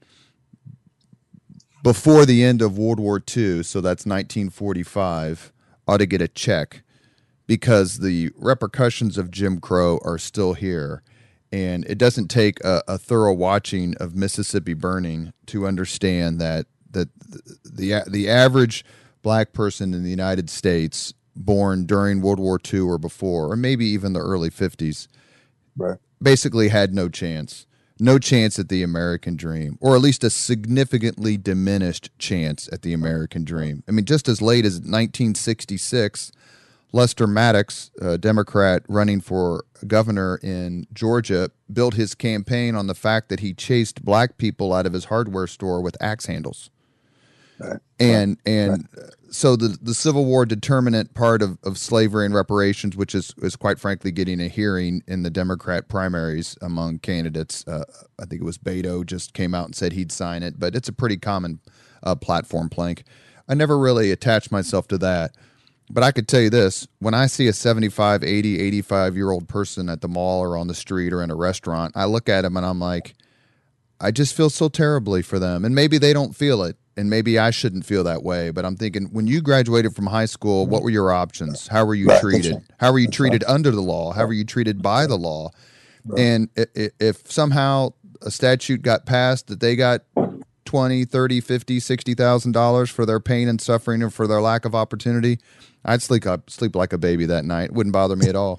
before the end of World War Two, so that's nineteen forty-five, ought to get a check because the repercussions of Jim Crow are still here. And it doesn't take a, a thorough watching of Mississippi Burning to understand that that the the average black person in the United States born during World War Two or before, or maybe even the early fifties, right. basically had no chance. No chance at the American dream, or at least a significantly diminished chance at the American dream. I mean, just as late as nineteen sixty-six, Lester Maddox, a Democrat running for governor in Georgia, built his campaign on the fact that he chased black people out of his hardware store with axe handles. Right. And and right. so the the Civil War determinant part of, of slavery and reparations, which is, is quite frankly getting a hearing in the Democrat primaries among candidates. Uh, I think it was Beto just came out and said he'd sign it, but it's a pretty common uh, platform plank. I never really attached myself to that. But I could tell you this, when I see a seventy-five, eighty, eighty-five-year-old person at the mall or on the street or in a restaurant, I look at him and I'm like, I just feel so terribly for them. And maybe they don't feel it. And maybe I shouldn't feel that way, but I'm thinking, when you graduated from high school, what were your options? How were you right, treated? Right. How were you treated right. under the law? How were you treated by the law? Right. And if somehow a statute got passed that they got twenty, thirty, fifty, sixty thousand dollars for their pain and suffering and for their lack of opportunity, I'd sleep up, sleep like a baby that night. It wouldn't bother me at all.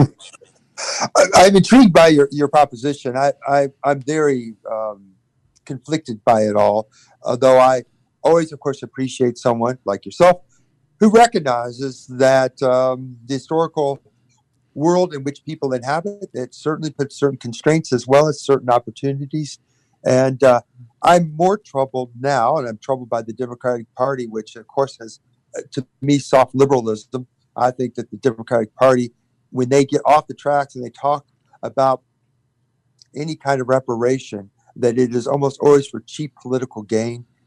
I'm intrigued by your, your proposition. I, I, I'm very um, conflicted by it all, although I always, of course, appreciate someone like yourself who recognizes that um, the historical world in which people inhabit, it certainly puts certain constraints as well as certain opportunities. And uh, I'm more troubled now, and I'm troubled by the Democratic Party, which, of course, has, uh, to me, soft liberalism. I think that the Democratic Party, when they get off the tracks and they talk about any kind of reparation, that it is almost always for cheap political gain.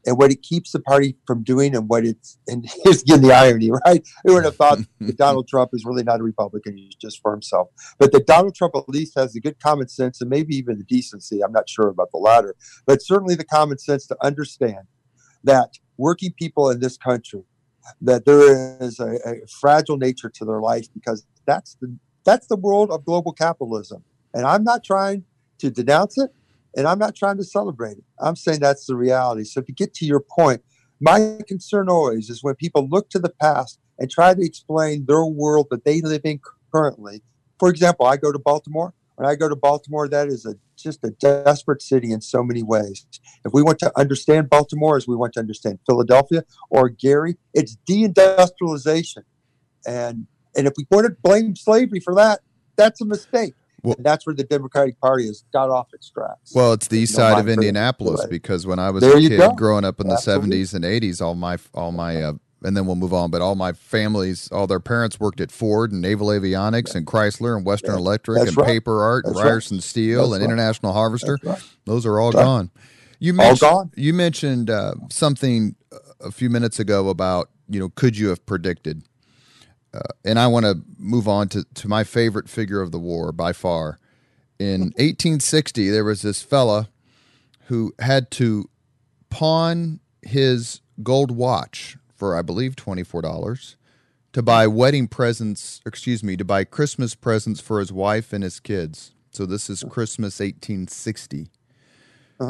and what it keeps the party from doing, and what it's, and here's again the irony, right? Who would have thought that Donald Trump is really not a Republican, he's just for himself. But that Donald Trump at least has the good common sense, and maybe even the decency, I'm not sure about the latter, but certainly the common sense to understand that working people in this country, that there is a, a fragile nature to their life, because that's the that's the world of global capitalism. And I'm not trying to denounce it, and I'm not trying to celebrate it. I'm saying that's the reality. So to get to your point, my concern always is when people look to the past and try to explain their world that they live in currently. For example, I go to Baltimore. When I go to Baltimore, that is a just a desperate city in so many ways. If we want to understand Baltimore as we want to understand Philadelphia or Gary, it's deindustrialization. And and if we want to blame slavery for that, that's a mistake. Well, and that's where the Democratic Party has got off its tracks. Well, it's the east side of Indianapolis, because when I was there a kid go. growing up in the Absolutely. seventies and eighties, all my all my uh, and then we'll move on, but all my families, all their parents worked at Ford and Naval Avionics and Chrysler and Western Yeah. Electric That's and right. Paper Art and That's right. Ryerson Steel That's and right. International Harvester. Right. Those are all That's right. gone. You All mentioned, gone. You mentioned uh, something a few minutes ago about, you know, could you have predicted? Uh, and I want to move on to, to my favorite figure of the war by far. In eighteen sixty, there was this fella who had to pawn his gold watch for, I believe, twenty-four dollars to buy wedding presents, excuse me, to buy Christmas presents for his wife and his kids. So this is Christmas eighteen sixty. Uh-huh.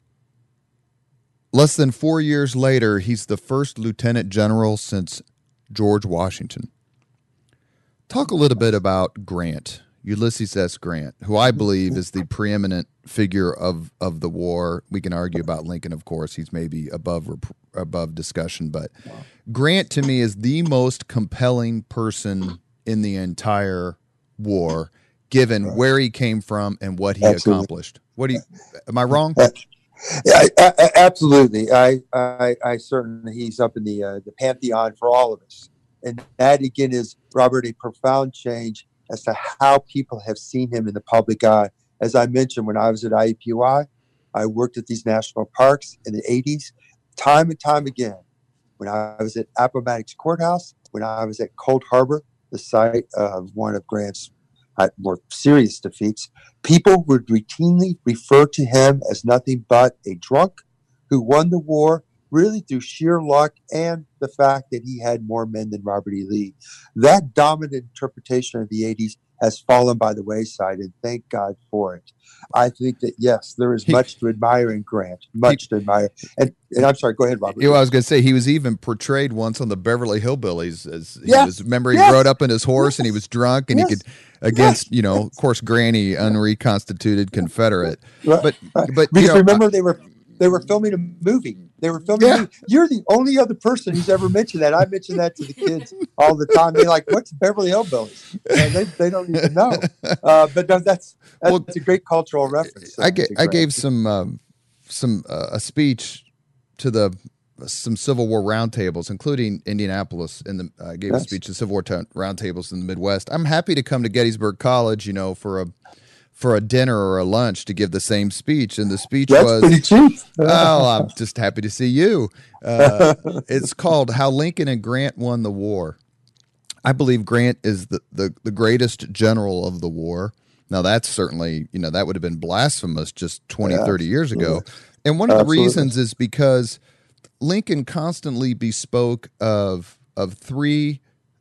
Less than four years later, he's the first lieutenant general since George Washington. Talk a little bit about Grant, Ulysses S. Grant, who I believe is the preeminent figure of, of the war. We can argue about Lincoln, of course. He's maybe above above discussion, but Grant to me is the most compelling person in the entire war, given Right. where he came from and what he Absolutely. accomplished. What do you? Am I wrong? Yeah, I, I, absolutely. I, I, I certainly he's up in the uh, the pantheon for all of us, and that again is, Robert, a profound change as to how people have seen him in the public eye. As I mentioned, when I was at I U P U I, I worked at these national parks in the eighties, time and time again. When I was at Appomattox Courthouse, when I was at Cold Harbor, the site of one of Grant's uh, more serious defeats, people would routinely refer to him as nothing but a drunk who won the war really through sheer luck and the fact that he had more men than Robert E. Lee. That dominant interpretation of the eighties has fallen by the wayside, and thank God for it. I think that, yes, there is He, much to admire in Grant, much he, to admire. And, and I'm sorry, go ahead, Robert. You know, I was going to say, he was even portrayed once on the Beverly Hillbillies as he yeah. was, remember, he yes. rode up in his horse yes. and he was drunk and yes. he could, against, yes. you know, of course, Granny, unreconstituted Confederate. Right. But, right. but, because you know, remember, I, they were They were filming a movie. They were filming yeah. a movie. You're the only other person who's ever mentioned that. I mention that to the kids all the time. They're like, what's Beverly Hillbillies? And they, they don't even know. Uh, but no, that's that's well, a great cultural reference. I, ga- I gave some um, some uh, a speech to the some Civil War roundtables, including Indianapolis. In the I uh, gave yes. a speech to Civil War t- roundtables in the Midwest. I'm happy to come to Gettysburg College, you know, for a for a dinner or a lunch to give the same speech. And the speech That's was, pretty cheap. Oh, I'm just happy to see you. Uh, it's called How Lincoln and Grant Won the War. I believe Grant is the, the, the greatest general of the war. Now that's certainly, you know, that would have been blasphemous just twenty, yeah, thirty years ago. And one of the absolutely. reasons is because Lincoln constantly bespoke of, of three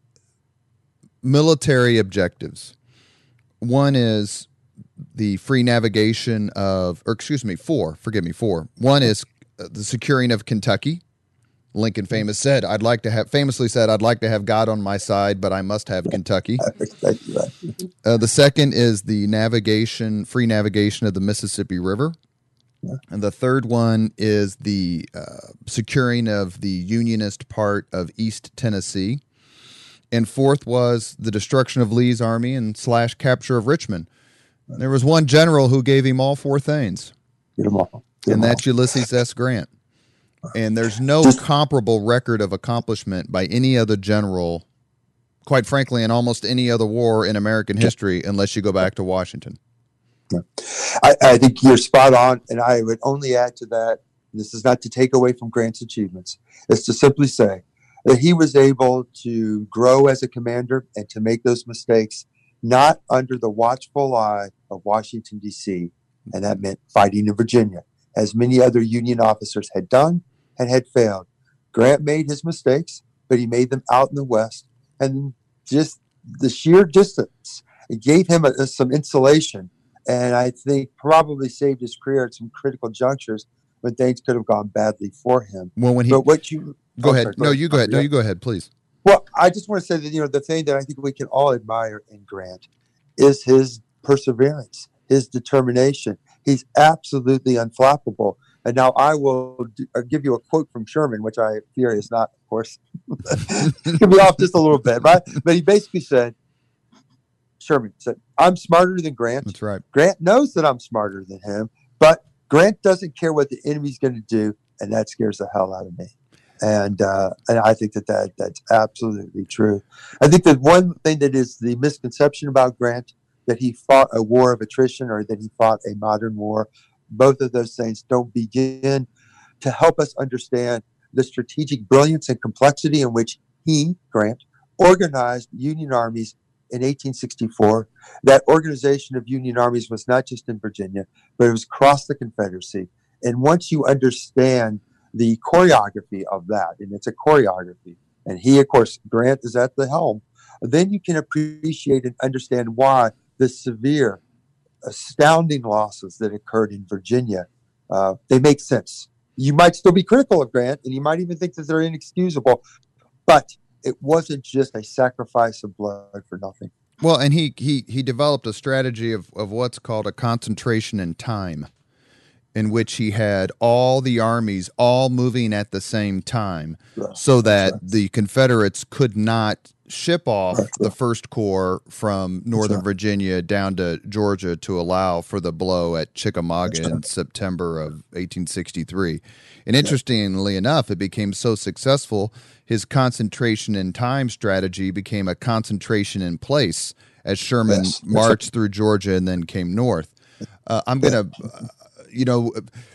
military objectives. One is the free navigation of, or excuse me, four, forgive me, four. One is the securing of Kentucky. Lincoln famous said, I'd like to have, famously said, I'd like to have God on my side, but I must have Kentucky. Uh, the second is the navigation, free navigation of the Mississippi River. And the third one is the uh, securing of the Unionist part of East Tennessee. And fourth was the destruction of Lee's army and slash capture of Richmond. There was one general who gave him all four things, Get them all. Get and them that's all. Ulysses S. Grant. And there's no Just, comparable record of accomplishment by any other general, quite frankly, in almost any other war in American history, unless you go back to Washington. I, I think you're spot on, and I would only add to that this is not to take away from Grant's achievements, is to simply say that he was able to grow as a commander and to make those mistakes not under the watchful eye of Washington, D C, and that meant fighting in Virginia, as many other Union officers had done and had failed. Grant made his mistakes, but he made them out in the West, and just the sheer distance, it gave him a, some insulation, and I think probably saved his career at some critical junctures when things could have gone badly for him. Well, when he, but what you go oh, ahead, sorry, go no, ahead. you go ahead, no, you go ahead, please. Well, I just want to say that, you know, the thing that I think we can all admire in Grant is his perseverance, his determination. He's absolutely unflappable. And now I will do, uh, give you a quote from Sherman, which I fear is not, of course, could be off just a little bit, right? But he basically said, Sherman said, I'm smarter than Grant. That's right. Grant knows that I'm smarter than him, but Grant doesn't care what the enemy's going to do, and that scares the hell out of me. And uh, and I think that, that that's absolutely true. I think that one thing that is the misconception about Grant, that he fought a war of attrition or that he fought a modern war, both of those things don't begin to help us understand the strategic brilliance and complexity in which he, Grant, organized Union armies in eighteen sixty-four. That organization of Union armies was not just in Virginia, but it was across the Confederacy. And once you understand the choreography of that, and it's a choreography, and he, of course, Grant is at the helm, then you can appreciate and understand why the severe, astounding losses that occurred in Virginia, uh, they make sense. You might still be critical of Grant, and you might even think that they're inexcusable, but it wasn't just a sacrifice of blood for nothing. Well, and he he he developed a strategy of, of what's called a concentration in time, in which he had all the armies all moving at the same time, right, so that right. the Confederates could not ship off right. the First Corps from Northern right. Virginia down to Georgia to allow for the blow at Chickamauga right. in September of eighteen sixty-three. And interestingly yeah. enough, it became so successful, his concentration in time strategy became a concentration in place as Sherman yes. marched right. through Georgia and then came north. Uh, I'm going to... Uh, You know,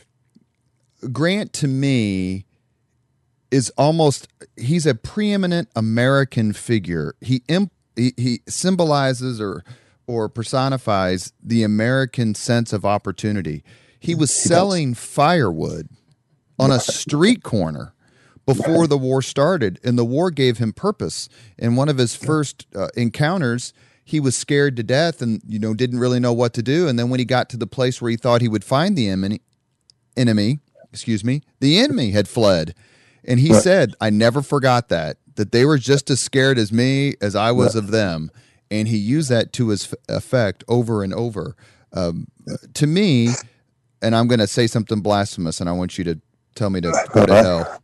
Grant to me is almost, he's a preeminent American figure. He imp, he, he symbolizes or or personifies the American sense of opportunity. He was selling firewood on a street corner before the war started, and the war gave him purpose. In one of his first uh, encounters, he was scared to death and, you know, didn't really know what to do. And then when he got to the place where he thought he would find the enemy, enemy, excuse me, the enemy had fled. And he right. said, I never forgot that, that they were just as scared as me as I was right. of them. And he used that to his effect over and over. Um, to me, and I'm going to say something blasphemous, and I want you to tell me to go to hell.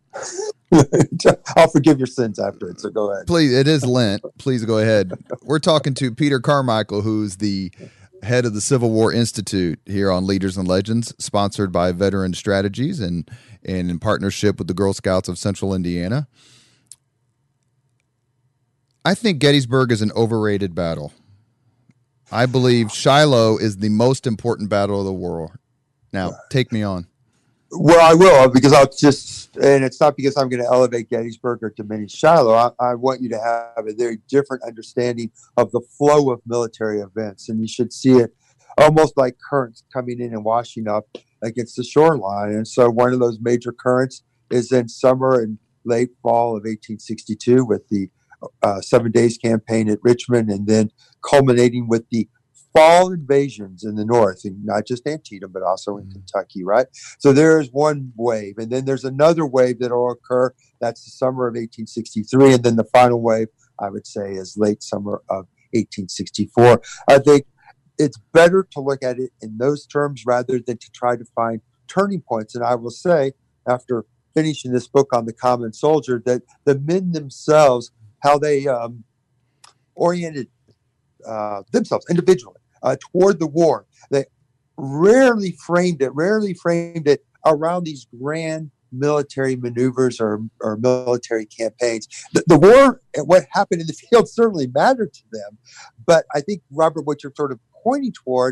I'll forgive your sins after it, so go ahead. Please, it is Lent. Please go ahead. We're talking to Peter Carmichael, who's the head of the Civil War Institute here on Leaders and Legends, sponsored by Veteran Strategies and, and in partnership with the Girl Scouts of Central Indiana. I think Gettysburg is an overrated battle. I believe Shiloh is the most important battle of the war. Now, take me on. Well, I will, because I'll just, and it's not because I'm going to elevate Gettysburg or diminish Shiloh. I, I want you to have a very different understanding of the flow of military events. And you should see it almost like currents coming in and washing up against the shoreline. And so one of those major currents is in summer and late fall of eighteen sixty-two with the uh, Seven Days Campaign at Richmond, and then culminating with the fall invasions in the north, and not just Antietam, but also in mm-hmm. Kentucky, right? So there's one wave, and then there's another wave that will occur. That's the summer of eighteen sixty-three, and then the final wave, I would say, is late summer of eighteen sixty-four. I think it's better to look at it in those terms rather than to try to find turning points. And I will say, after finishing this book on the common soldier, that the men themselves, how they um, oriented uh, themselves individually Uh, toward the war. They rarely framed it, rarely framed it around these grand military maneuvers or, or military campaigns. The, the war and what happened in the field certainly mattered to them. But I think, Robert, what you're sort of pointing toward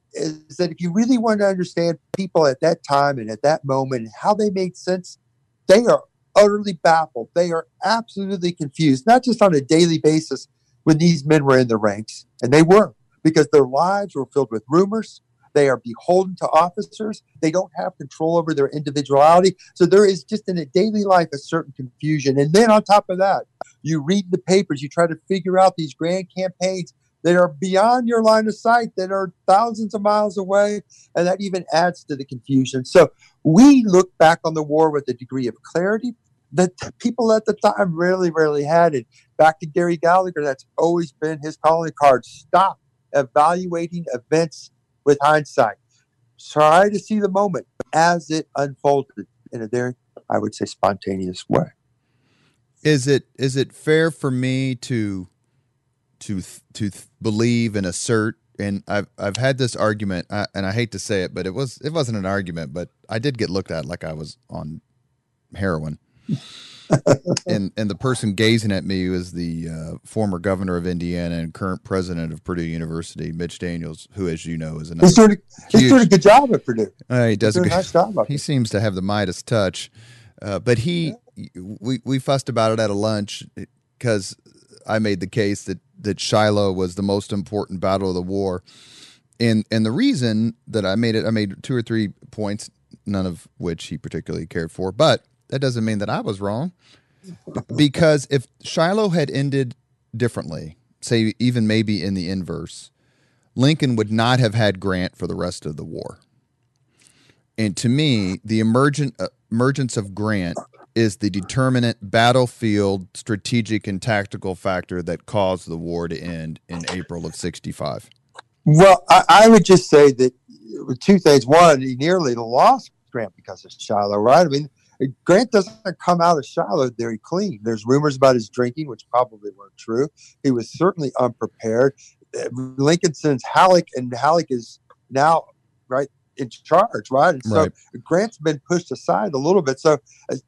is that if you really want to understand people at that time and at that moment and how they made sense, they are utterly baffled. They are absolutely confused, not just on a daily basis when these men were in the ranks, and they were, because their lives were filled with rumors. They are beholden to officers. They don't have control over their individuality. So there is just in a daily life a certain confusion. And then on top of that, you read the papers, you try to figure out these grand campaigns that are beyond your line of sight, that are thousands of miles away, and that even adds to the confusion. So we look back on the war with a degree of clarity that people at the time rarely, rarely had. And back to Gary Gallagher, that's always been his calling card. Stop evaluating events with hindsight. Try to see the moment as it unfolded in a very, I would say, spontaneous way. Is it is it fair for me to to to believe and assert? And I've I've had this argument, uh, and I hate to say it, but it was it wasn't an argument, but I did get looked at like I was on heroin. and and the person gazing at me was the uh, former governor of Indiana and current president of Purdue University, Mitch Daniels, who, as you know, is another. He's doing a, he's doing a good job at Purdue. Uh, he does he's a good nice job. He seems to have the Midas touch, uh, but he yeah. we we fussed about it at a lunch because I made the case that that Shiloh was the most important battle of the war, and and the reason that I made it, I made two or three points, none of which he particularly cared for, but that doesn't mean that I was wrong, because if Shiloh had ended differently, say even maybe in the inverse, Lincoln would not have had Grant for the rest of the war. And to me, the emergent, uh, emergence of Grant is the determinant battlefield strategic and tactical factor that caused the war to end in April of sixty-five. Well, I, I would just say that two things. One, he nearly lost Grant because of Shiloh, right? I mean, Grant doesn't come out of Shiloh very clean. There's rumors about his drinking, which probably weren't true. He was certainly unprepared. Lincoln sends Halleck, and Halleck is now right in charge, right? And so right. Grant's been pushed aside a little bit. So uh,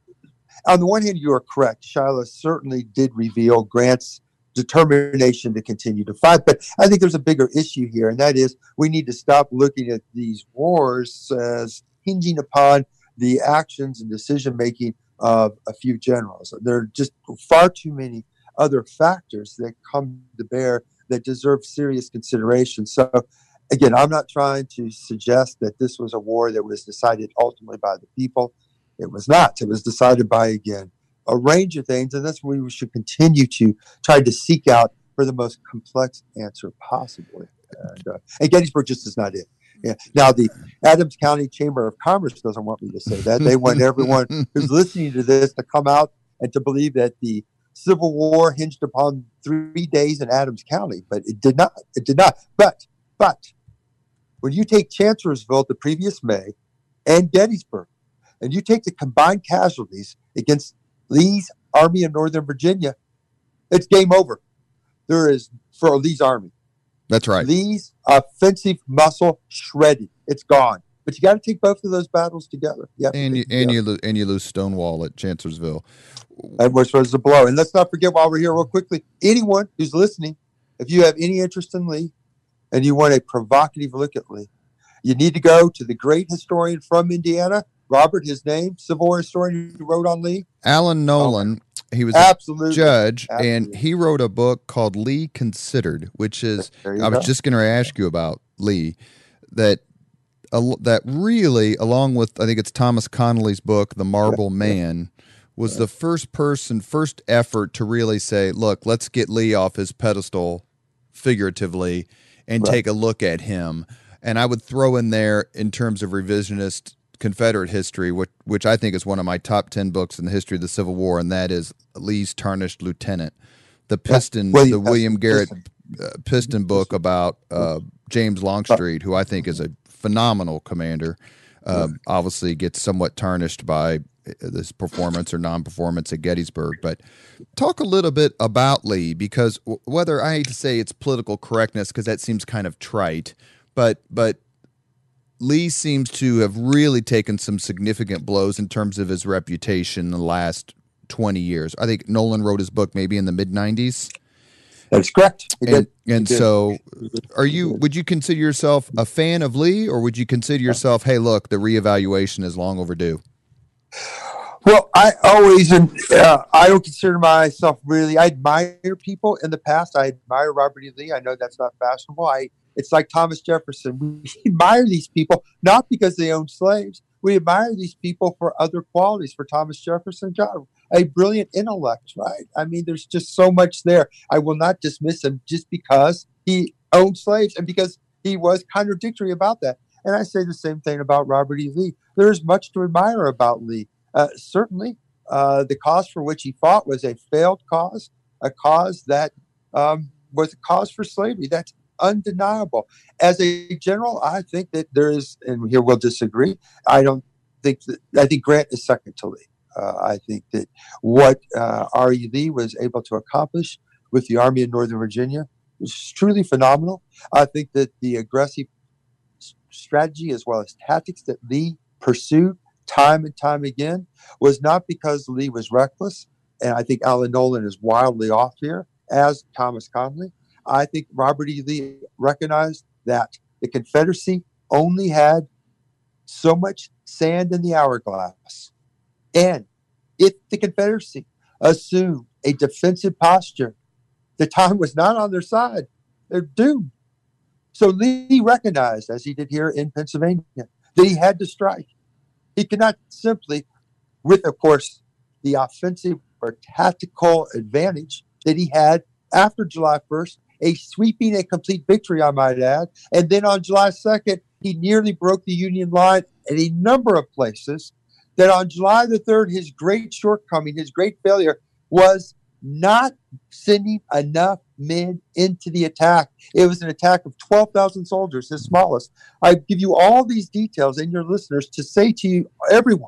on the one hand, you are correct. Shiloh certainly did reveal Grant's determination to continue to fight. But I think there's a bigger issue here, and that is we need to stop looking at these wars as hinging upon the actions and decision-making of a few generals. There are just far too many other factors that come to bear that deserve serious consideration. So, again, I'm not trying to suggest that this was a war that was decided ultimately by the people. It was not. It was decided by, again, a range of things, and that's where we should continue to try to seek out for the most complex answer possible. And, uh, and Gettysburg just is not it. Yeah. Now, the Adams County Chamber of Commerce doesn't want me to say that. They want everyone who's listening to this to come out and to believe that the Civil War hinged upon three days in Adams County, but it did not. It did not. But, but when you take Chancellorsville the previous May and Gettysburg, and you take the combined casualties against Lee's Army of Northern Virginia, it's game over. There is, for Lee's Army. That's right. Lee's offensive muscle shredded. It's gone. But you got to take both of those battles together. You and you and you lo- and you lose Stonewall at Chancellorsville. That was a blow. And let's not forget, while we're here, real quickly, anyone who's listening, if you have any interest in Lee and you want a provocative look at Lee, you need to go to the great historian from Indiana, Robert, his name, Civil War historian who wrote on Lee, Alan Nolan. Oh, he was Absolutely. a judge, Absolutely. and he wrote a book called Lee Considered, which is, I was go. just going to ask you about Lee, that uh, that really, along with, I think it's Thomas Connolly's book, The Marble yeah. Man, was yeah. the first person, first effort to really say, look, let's get Lee off his pedestal figuratively and right. take a look at him. And I would throw in there, in terms of revisionist Confederate history, which, which I think is one of my top ten books in the history of the Civil War, and that is Lee's Tarnished Lieutenant, the Piston, yeah, William, the William Garrett Piston, uh, Piston book about uh, James Longstreet, who I think is a phenomenal commander. Uh, yeah. Obviously gets somewhat tarnished by this performance or non-performance at Gettysburg. But talk a little bit about Lee, because whether I hate to say it's political correctness, because that seems kind of trite, but but Lee seems to have really taken some significant blows in terms of his reputation in the last twenty years. I think Nolan wrote his book maybe in the mid nineties. That's correct. He And, did. and He did. so are you, would you consider yourself a fan of Lee, or would you consider yourself, hey, look, the reevaluation is long overdue? Well, I always, uh, I don't consider myself really, I admire people in the past. I admire Robert E. Lee. I know that's not fashionable. I, it's like Thomas Jefferson. We admire these people, not because they owned slaves. We admire these people for other qualities. For Thomas Jefferson, God, a brilliant intellect, right? I mean, there's just so much there. I will not dismiss him just because he owned slaves and because he was contradictory about that. And I say the same thing about Robert E. Lee. There is much to admire about Lee. Uh, certainly, uh, the cause for which he fought was a failed cause, a cause that um, was a cause for slavery. That's undeniable. As a general, I think that there is, and here we'll disagree. I don't think that, I think Grant is second to Lee. Uh, I think that what uh, R E. Lee was able to accomplish with the Army of Northern Virginia was truly phenomenal. I think that the aggressive strategy as well as tactics that Lee pursued time and time again was not because Lee was reckless. And I think Alan Nolan is wildly off here, as Thomas Conley. I think Robert E. Lee recognized that the Confederacy only had so much sand in the hourglass. And if the Confederacy assumed a defensive posture, the time was not on their side. They're doomed. So Lee recognized, as he did here in Pennsylvania, that he had to strike. He could not simply, with, of course, the offensive or tactical advantage that he had after July first, a sweeping and complete victory, I might add. And then on July second, he nearly broke the Union line at a number of places. That on July the third, his great shortcoming, his great failure was not sending enough men into the attack. It was an attack of twelve thousand soldiers, his smallest. I give you all these details and your listeners to say to you, everyone,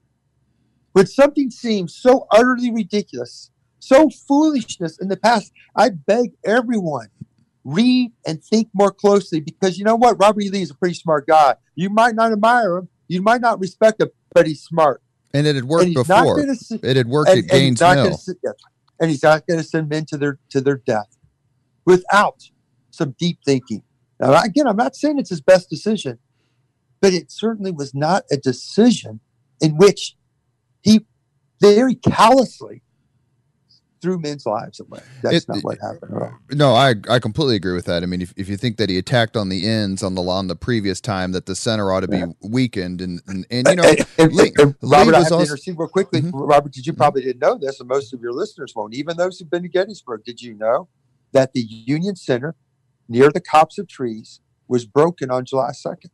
when something seems so utterly ridiculous, so foolishness in the past, I beg everyone, read and think more closely, because you know what? Robert E. Lee is a pretty smart guy. You might not admire him, you might not respect him, but he's smart. And it had worked before. Sit, it had worked and, at Gaines Mill. Sit, and he's not going to send men to their to their death without some deep thinking. Now, again, I'm not saying it's his best decision, but it certainly was not a decision in which he very callously threw men's lives away. That's it, not what happened at all. No, I I completely agree with that. I mean, if, if you think that he attacked on the ends on the on the previous time, that the center ought to be yeah. weakened, and, and and you know, and, and, Lee, and Robert, Lee I was have also, to intercede real quickly. Mm-hmm. Robert, did you probably didn't know this, and most of your listeners won't. Even those who've been to Gettysburg, did you know that the Union Center near the copse of trees was broken on July second?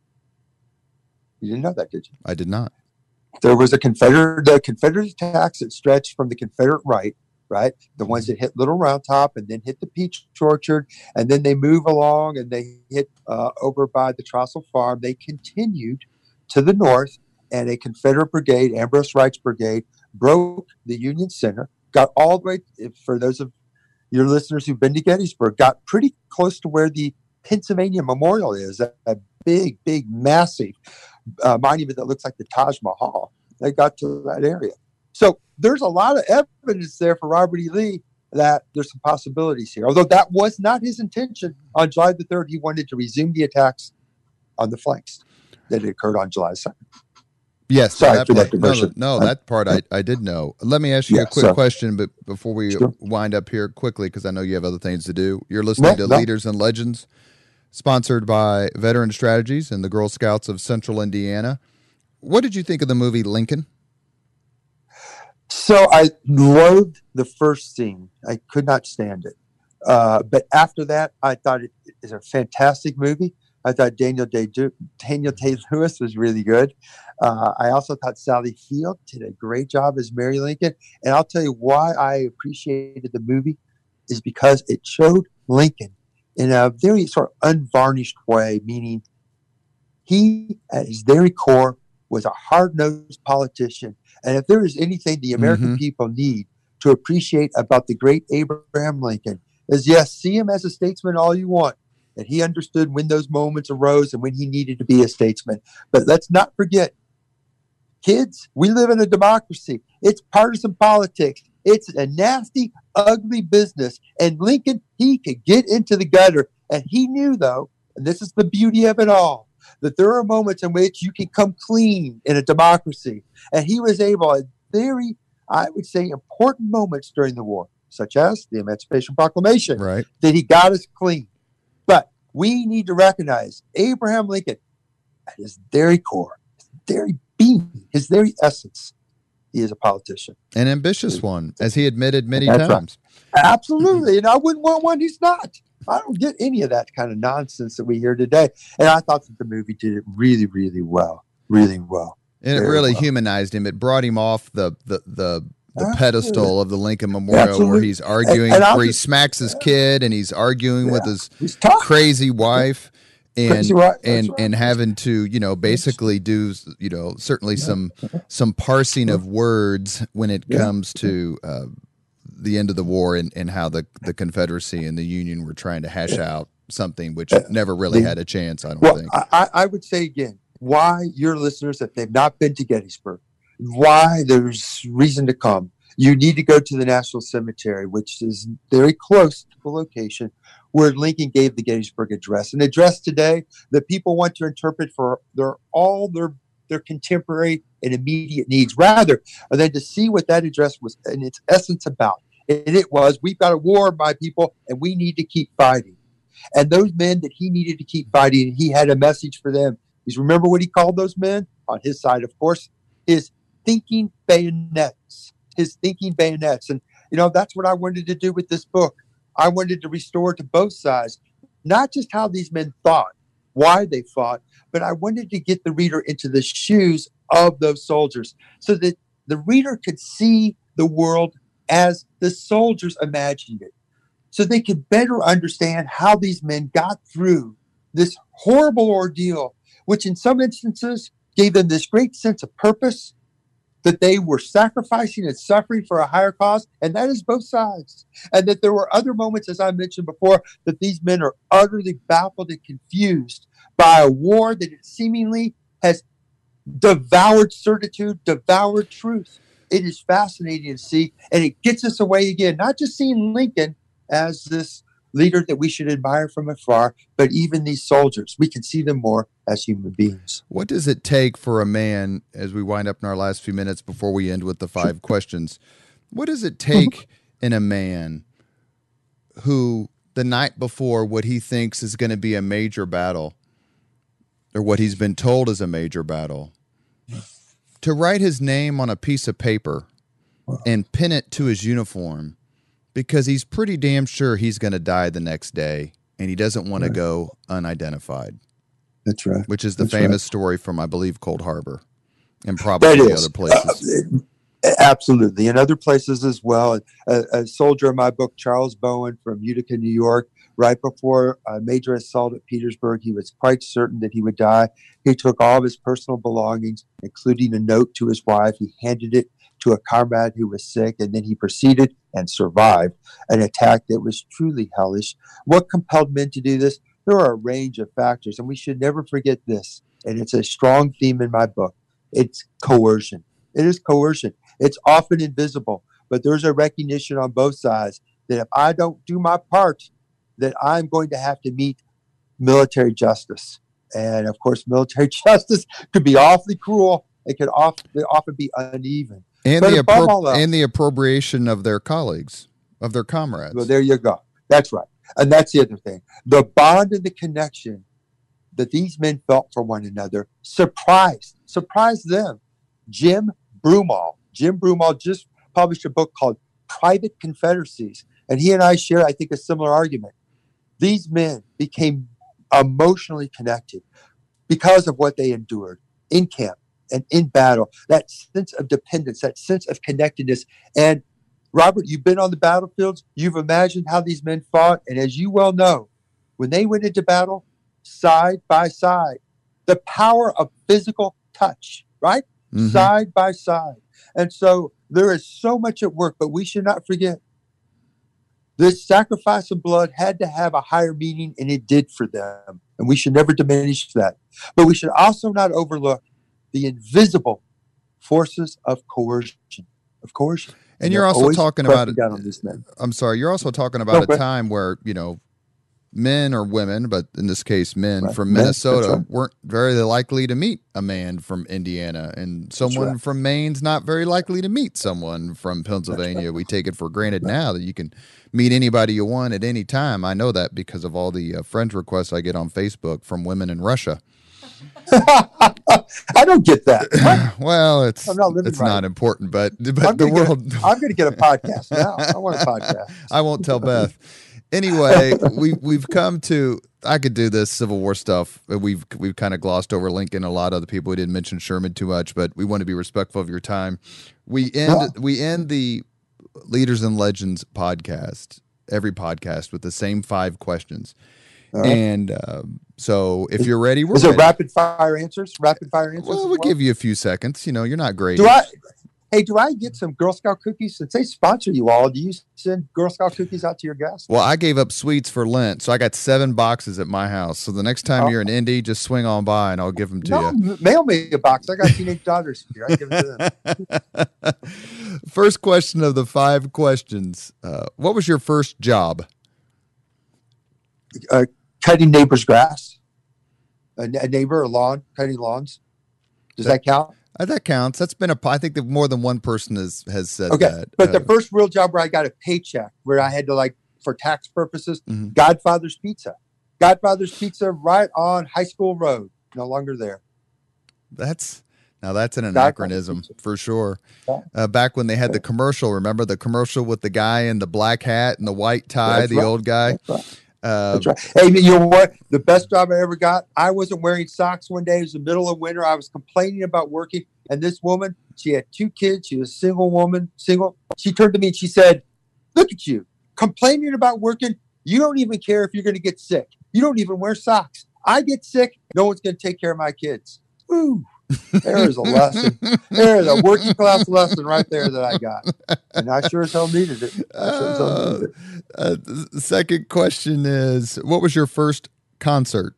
You didn't know that, did you? I did not. There was a Confederate the Confederate attacks that stretched from the Confederate right. Right, the ones that hit Little Round Top and then hit the Peach Orchard, and then they move along and they hit uh, over by the Trossel Farm. They continued to the north, and a Confederate brigade, Ambrose Wright's brigade, broke the Union Center, got all the way, for those of your listeners who've been to Gettysburg, got pretty close to where the Pennsylvania Memorial is, a, a big, big, massive uh, monument that looks like the Taj Mahal. They got to that area. So there's a lot of evidence there for Robert E. Lee that there's some possibilities here. Although that was not his intention. On July the third, he wanted to resume the attacks on the flanks that had occurred on July second. Yes. Sorry that for part, that diversion. No, no, that part I, I did know. Let me ask you yeah, a quick so, question but before we sure. wind up here quickly, because I know you have other things to do. You're listening no, to no. Leaders and Legends, sponsored by Veteran Strategies and the Girl Scouts of Central Indiana. What did you think of the movie Lincoln? So I loathed the first scene. I could not stand it. Uh, but after that, I thought it is a fantastic movie. I thought Daniel Day Daniel Day-Lewis was really good. Uh, I also thought Sally Field did a great job as Mary Lincoln. And I'll tell you why I appreciated the movie is because it showed Lincoln in a very sort of unvarnished way, meaning he, at his very core, was a hard-nosed politician. And if there is anything the American mm-hmm. people need to appreciate about the great Abraham Lincoln is, yes, see him as a statesman all you want. And he understood when those moments arose and when he needed to be a statesman. But let's not forget, kids, we live in a democracy. It's partisan politics. It's a nasty, ugly business. And Lincoln, he could get into the gutter. And he knew, though, and this is the beauty of it all, that there are moments in which you can come clean in a democracy. And he was able, at very, I would say, important moments during the war, such as the Emancipation Proclamation, right, that he got us clean. But we need to recognize Abraham Lincoln, at his very core, his very being, his very essence, he is a politician. An ambitious one, as he admitted many That's times. Right. Absolutely. And I wouldn't want one he's not. I don't get any of that kind of nonsense that we hear today. And I thought that the movie did it really, really well. Really well. And it Very really well. humanized him. It brought him off the the the, the Absolutely. pedestal of the Lincoln Memorial, Absolutely. where he's arguing, and, and where he just, smacks his kid, and he's arguing yeah, with his he's tough. crazy wife. And Crazy right. and right. and having to, you know, basically do, you know, certainly some some parsing of words when it Yeah. comes to uh, the end of the war, and, and how the, the Confederacy and the Union were trying to hash out something which never really had a chance, I don't well, think. I, I would say again, why your listeners, if they've not been to Gettysburg, why there's reason to come. You need to go to the National Cemetery, which is very close to the location where Lincoln gave the Gettysburg Address. An address today that people want to interpret for their all their their contemporary and immediate needs, rather than to see what that address was in its essence about. And it was, we've got a war, my people, and we need to keep fighting. And those men that he needed to keep fighting, he had a message for them. Because remember what he called those men? On his side, of course, his thinking bayonets. His thinking bayonets. And, you know, that's what I wanted to do with this book. I wanted to restore to both sides, not just how these men thought, why they fought, but I wanted to get the reader into the shoes of those soldiers so that the reader could see the world as the soldiers imagined it, so they could better understand how these men got through this horrible ordeal, which in some instances gave them this great sense of purpose, that they were sacrificing and suffering for a higher cause, and that is both sides. And that there were other moments, as I mentioned before, that these men are utterly baffled and confused by a war that it seemingly has devoured certitude, devoured truth. It is fascinating to see, and it gets us away again, not just seeing Lincoln as this leader that we should admire from afar, but even these soldiers. We can see them more as human beings. What does it take for a man, as we wind up in our last few minutes before we end with the five questions, what does it take in a man who the night before what he thinks is going to be a major battle, or what he's been told is a major battle, to write his name on a piece of paper and pin it to his uniform, because he's pretty damn sure he's going to die the next day, and he doesn't want Right. to go unidentified. That's right. Which is the That's famous right. story from, I believe, Cold Harbor, and probably That is. other places. Uh, absolutely. In other places as well. A, a soldier in my book, Charles Bowen from Utica, New York, right before a major assault at Petersburg, he was quite certain that he would die. He took all of his personal belongings, including a note to his wife. He handed it to a comrade who was sick, and then he proceeded and survived an attack that was truly hellish. What compelled men to do this? There are a range of factors, and we should never forget this. And it's a strong theme in my book. It's coercion. It is coercion. It's often invisible, but there's a recognition on both sides that if I don't do my part, that I'm going to have to meet military justice. And of course, military justice could be awfully cruel. It could often, often be uneven. And But the, above appro- all else- and the appropriation of their colleagues, of their comrades. Well, there you go. That's right. And that's the other thing. The bond and the connection that these men felt for one another surprised, surprised them. Jim Broomall, Jim Broomall just published a book called Private Confederacies. And he and I share, I think, a similar argument. These men became emotionally connected because of what they endured in camp and in battle, that sense of dependence, that sense of connectedness. And Robert, you've been on the battlefields. You've imagined how these men fought. And as you well know, when they went into battle, side by side, the power of physical touch, right? Mhm. Side by side. And so there is so much at work, but we should not forget this sacrifice of blood had to have a higher meaning, and it did for them. And we should never diminish that. But we should also not overlook the invisible forces of coercion, of coercion. And you're also talking about it. Down on these men. I'm sorry. You're also talking about No, a but- time where, you know, men or women, but in this case, men Right. from Men, Minnesota that's right. weren't very likely to meet a man from Indiana, and someone right. from Maine's not very likely to meet someone from Pennsylvania. We take it for granted now that you can meet anybody you want at any time. I know that because of all the uh, friend requests I get on Facebook from women in Russia. I don't get that. What? Well, it's I'm not living it's right. not important, but but I'm the gonna, world. get a, I'm gonna get a podcast now. I want a podcast. I won't tell Beth. Anyway, we we've come to. I could do this Civil War stuff. We've we've kind of glossed over Lincoln. A lot of other people. We didn't mention Sherman too much, but we want to be respectful of your time. We end Yeah. we end the Leaders and Legends podcast, every podcast, with the same five questions. All right. And um, so, if you're ready, we're Is it ready. rapid fire answers? Rapid fire answers. Well, as we'll give you a few seconds. You know, you're not great. Do I? Hey, do I get some Girl Scout cookies? Since they sponsor you all, do you send Girl Scout cookies out to your guests? Well, I gave up sweets for Lent, so I got seven boxes at my house. So the next time Oh. you're in Indy, just swing on by and I'll give them to No, you. m- mail me a box. I got teenage daughters here. I give it to them. First question of the five questions. Uh, what was your first job? Uh, cutting neighbor's grass. A, a neighbor, a lawn, cutting lawns. Does that count? Uh, that counts. That's been a. I think that more than one person has has said Okay, that. but Uh, the first real job where I got a paycheck, where I had to like for tax purposes, Mhm. Godfather's Pizza, Godfather's Pizza, right on High School Road. No longer there. that's now that's an Godfather's anachronism Pizza. for sure. Yeah. Uh, back when they had the commercial, remember the commercial with the guy in the black hat and the white tie, That's the right. old guy. That's right. Uh, That's right. Hey, you know what? The best job I ever got. I wasn't wearing socks one day. It was the middle of winter. I was complaining about working, and this woman, she had two kids. She was a single woman, single. She turned to me and she said, "Look at you, complaining about working. You don't even care if you're going to get sick. You don't even wear socks. I get sick. No one's going to take care of my kids." Woo. There is a lesson. There is a working class lesson right there that I got, and I sure as hell needed it. I sure as hell needed it. Uh, the second question is, what was your first concert?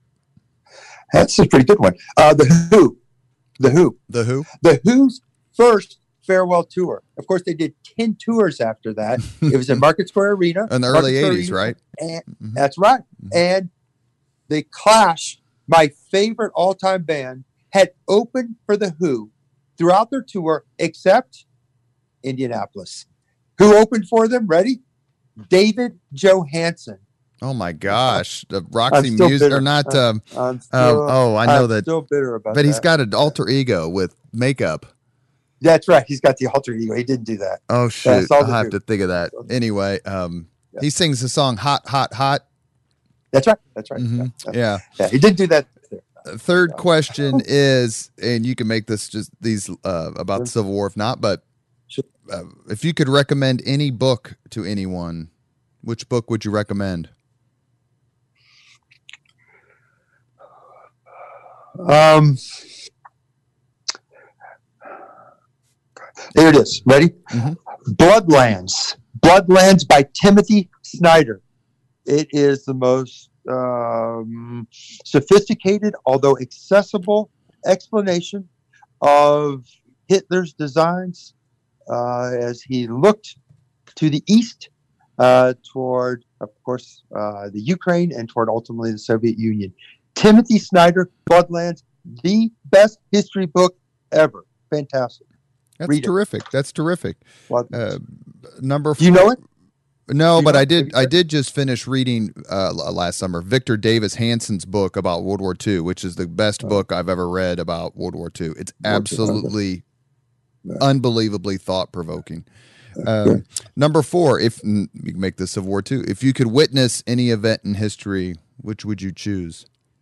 That's a pretty good one. Uh, the Who, the Who, The Who? the Who's first farewell tour. Of course, they did ten tours after that. It was in Market Square Arena In the Market early Square eighties, Arena, right? And Mhm. that's right. Mhm. And the Clash, my favorite all-time band, had opened for the Who throughout their tour, except Indianapolis. Who opened for them? Ready? David Johansen. Oh my gosh, the I'm Roxy still Music bitter. or not? Uh, Um, I'm still, oh, oh, I know I'm that, Still bitter about but he's that. got an alter ego with makeup. That's right. He's got the alter ego. He didn't do that. Oh shoot, it's all I'll the have Who. to think of that. Anyway, um, Yeah. he sings the song "Hot, Hot, Hot." That's right. That's right. Mhm. Yeah. Yeah. Yeah, he didn't do that. there. Uh, Third question is, and you can make this just these uh, about the Sure. Civil War if not, but Sure. uh, if you could recommend any book to anyone, which book would you recommend? Um, here it is. Ready? Mhm. Bloodlands. Bloodlands by Timothy Snyder. It is the most um, sophisticated, although accessible, explanation of Hitler's designs uh, as he looked to the east uh, toward, of course, uh, the Ukraine and toward ultimately the Soviet Union. Timothy Snyder, Bloodlands, the best history book ever. Fantastic. That's Read it. terrific. That's terrific. Bloodlands. Uh, number Do you know it? No, You but know- I did. have you I read- did just finish reading uh, l- last summer Victor Davis Hanson's book about World War Two, which is the best Oh. book I've ever read about World War Two. It's War Two, okay. absolutely, Yeah. unbelievably thought provoking. Okay. Um, number four, if mm, you can make this Civil War Two, if you could witness any event in history, which would you choose?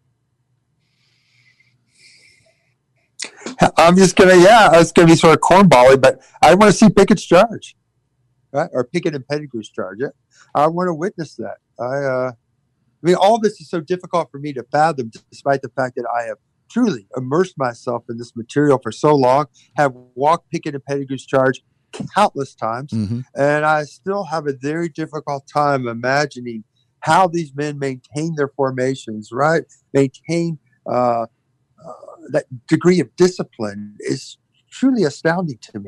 I'm just gonna, yeah, it's gonna be sort of cornbally, but I want to see Pickett's charge, right? Or Pickett and Pettigrew's charge. Yeah. I want to witness that. I, uh, I mean, all this is so difficult for me to fathom, despite the fact that I have truly immersed myself in this material for so long, have walked Pickett and Pettigrew's charge countless times, Mm-hmm. and I still have a very difficult time imagining how these men maintain their formations, right? Maintain uh, uh, that degree of discipline is truly astounding to me.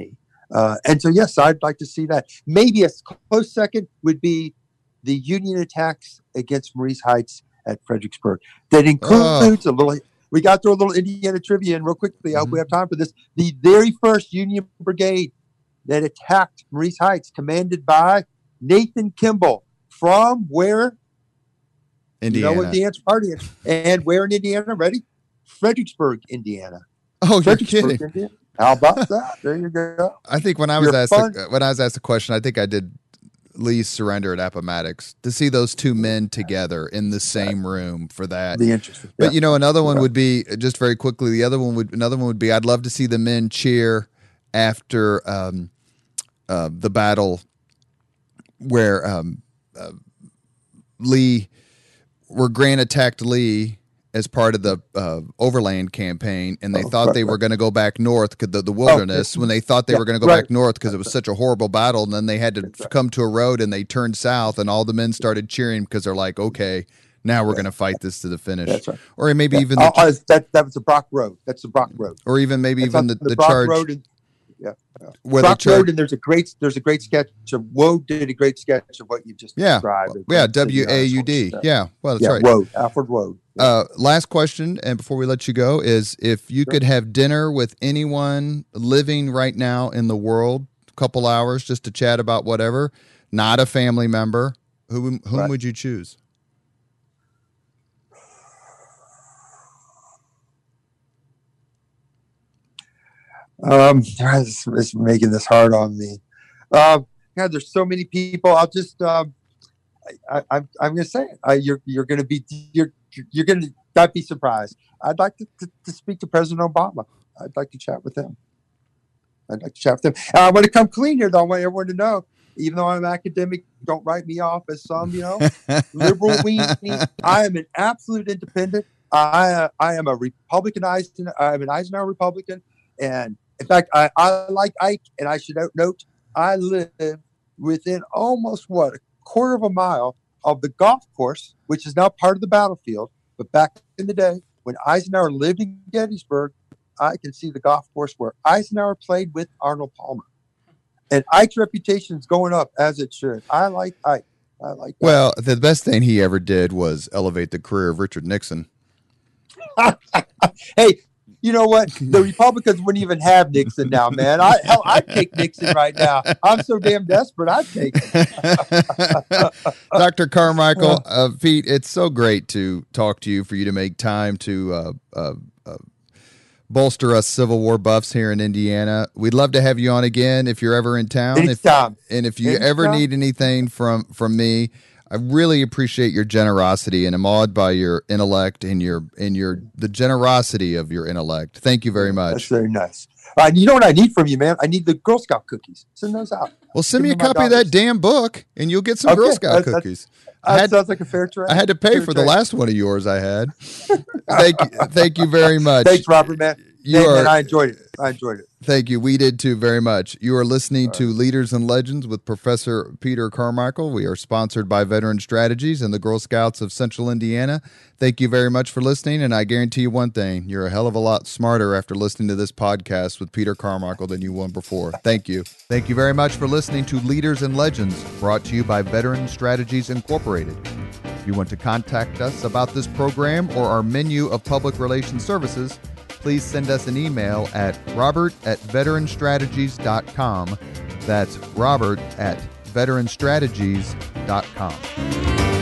Uh, and so, yes, I'd like to see that. Maybe a close second would be the Union attacks against Maurice Heights at Fredericksburg. That includes oh. a little, we got through a little Indiana trivia in real quickly. I hope mm-hmm. we have time for this. The very first Union brigade that attacked Maurice Heights, commanded by Nathan Kimball, from where? Indiana. You know what the answer party is. And where in Indiana? Ready? Fredericksburg, Indiana. Oh, you're kidding. Indiana. How about that? There you go. I think when I was You're asked a, when I was asked a question, I think I did Lee's surrender at Appomattox, to see those two men together in the same room for that. The interesting. But yeah. you know, another one would be, just very quickly, the other one would another one would be I'd love to see the men cheer after um, uh, the battle where um, uh, Lee where Grant attacked Lee as part of the uh, Overland campaign, and they oh, thought right, they right. were going to go back north because the, the wilderness, oh, when they thought they yeah, were going to go right. back north because it was such a horrible battle, and then they had to right. come to a road, and they turned south, and all the men started cheering because they're like, okay, now we're yeah. going to fight this to the finish. That's right. Or maybe yeah. even the, uh, that that was the Brock Road. That's the Brock Road. Or even maybe That's even the, the, the Brock charge. Road and, yeah. yeah. Where Brock char- Road, and there's a great there's a great sketch of Woad did a great sketch of what you just yeah. described. Yeah, W A U D. Yeah, well, that's yeah, right. Woad, Alfred Woad. Uh, last question, and before we let you go, is if you sure. could have dinner with anyone living right now in the world, a couple hours just to chat about whatever, not a family member, who whom right. would you choose? Um, it's, it's making this hard on me. Um, God, there's so many people. I'll just, um, I, I, I'm, I'm going to say it. I, you're, you're going to be, you're, you're going to not be surprised. I'd like to, to, to speak to President Obama. I'd like to chat with him. I'd like to chat with him. And I want to come clean here, though. I want everyone to know, even though I'm academic, don't write me off as some, you know, liberal weenie. I am an absolute independent. I, uh, I am a Republicanized. I'm an Eisenhower Republican. And in fact, I, I like Ike, and I should note, I live within almost, what, a quarter of a mile of the golf course, which is now part of the battlefield. But back in the day, when Eisenhower lived in Gettysburg, I can see the golf course where Eisenhower played with Arnold Palmer. And Ike's reputation is going up, as it should. I like Ike. I like Ike. Well, the best thing he ever did was elevate the career of Richard Nixon. Hey, you know what? The Republicans wouldn't even have Nixon now, man. I, hell, I'd take Nixon right now. I'm so damn desperate. I'd take it. Doctor Carmichael, uh, Pete, it's so great to talk to you, for you to make time to uh, uh, uh, bolster us Civil War buffs here in Indiana. We'd love to have you on again if you're ever in town. Anytime. If, and if you Anytime. ever need anything from, from me, I really appreciate your generosity, and I'm awed by your intellect and your and your the generosity of your intellect. Thank you very much. That's very nice. Uh, you know what I need from you, man? I need the Girl Scout cookies. Send those out. Well, send Give me a copy of that damn book, and you'll get some okay. Girl Scout that, cookies. That, that had, sounds like a fair trade. I had to pay fair for trade. the last one of yours I had. Thank you, thank you very much. Thanks, Robert, man. You hey, are, man, I enjoyed it. I enjoyed it. Thank you. We did too very much. You are listening to Leaders and Legends with Professor Peter Carmichael. We are sponsored by Veteran Strategies and the Girl Scouts of Central Indiana. Thank you very much for listening, and I guarantee you one thing, you're a hell of a lot smarter after listening to this podcast with Peter Carmichael than you were before. Thank you. Thank you very much for listening to Leaders and Legends, brought to you by Veteran Strategies Incorporated. If you want to contact us about this program or our menu of public relations services, please send us an email at robert at veteran strategies dot com. That's robert at veteran strategies dot com.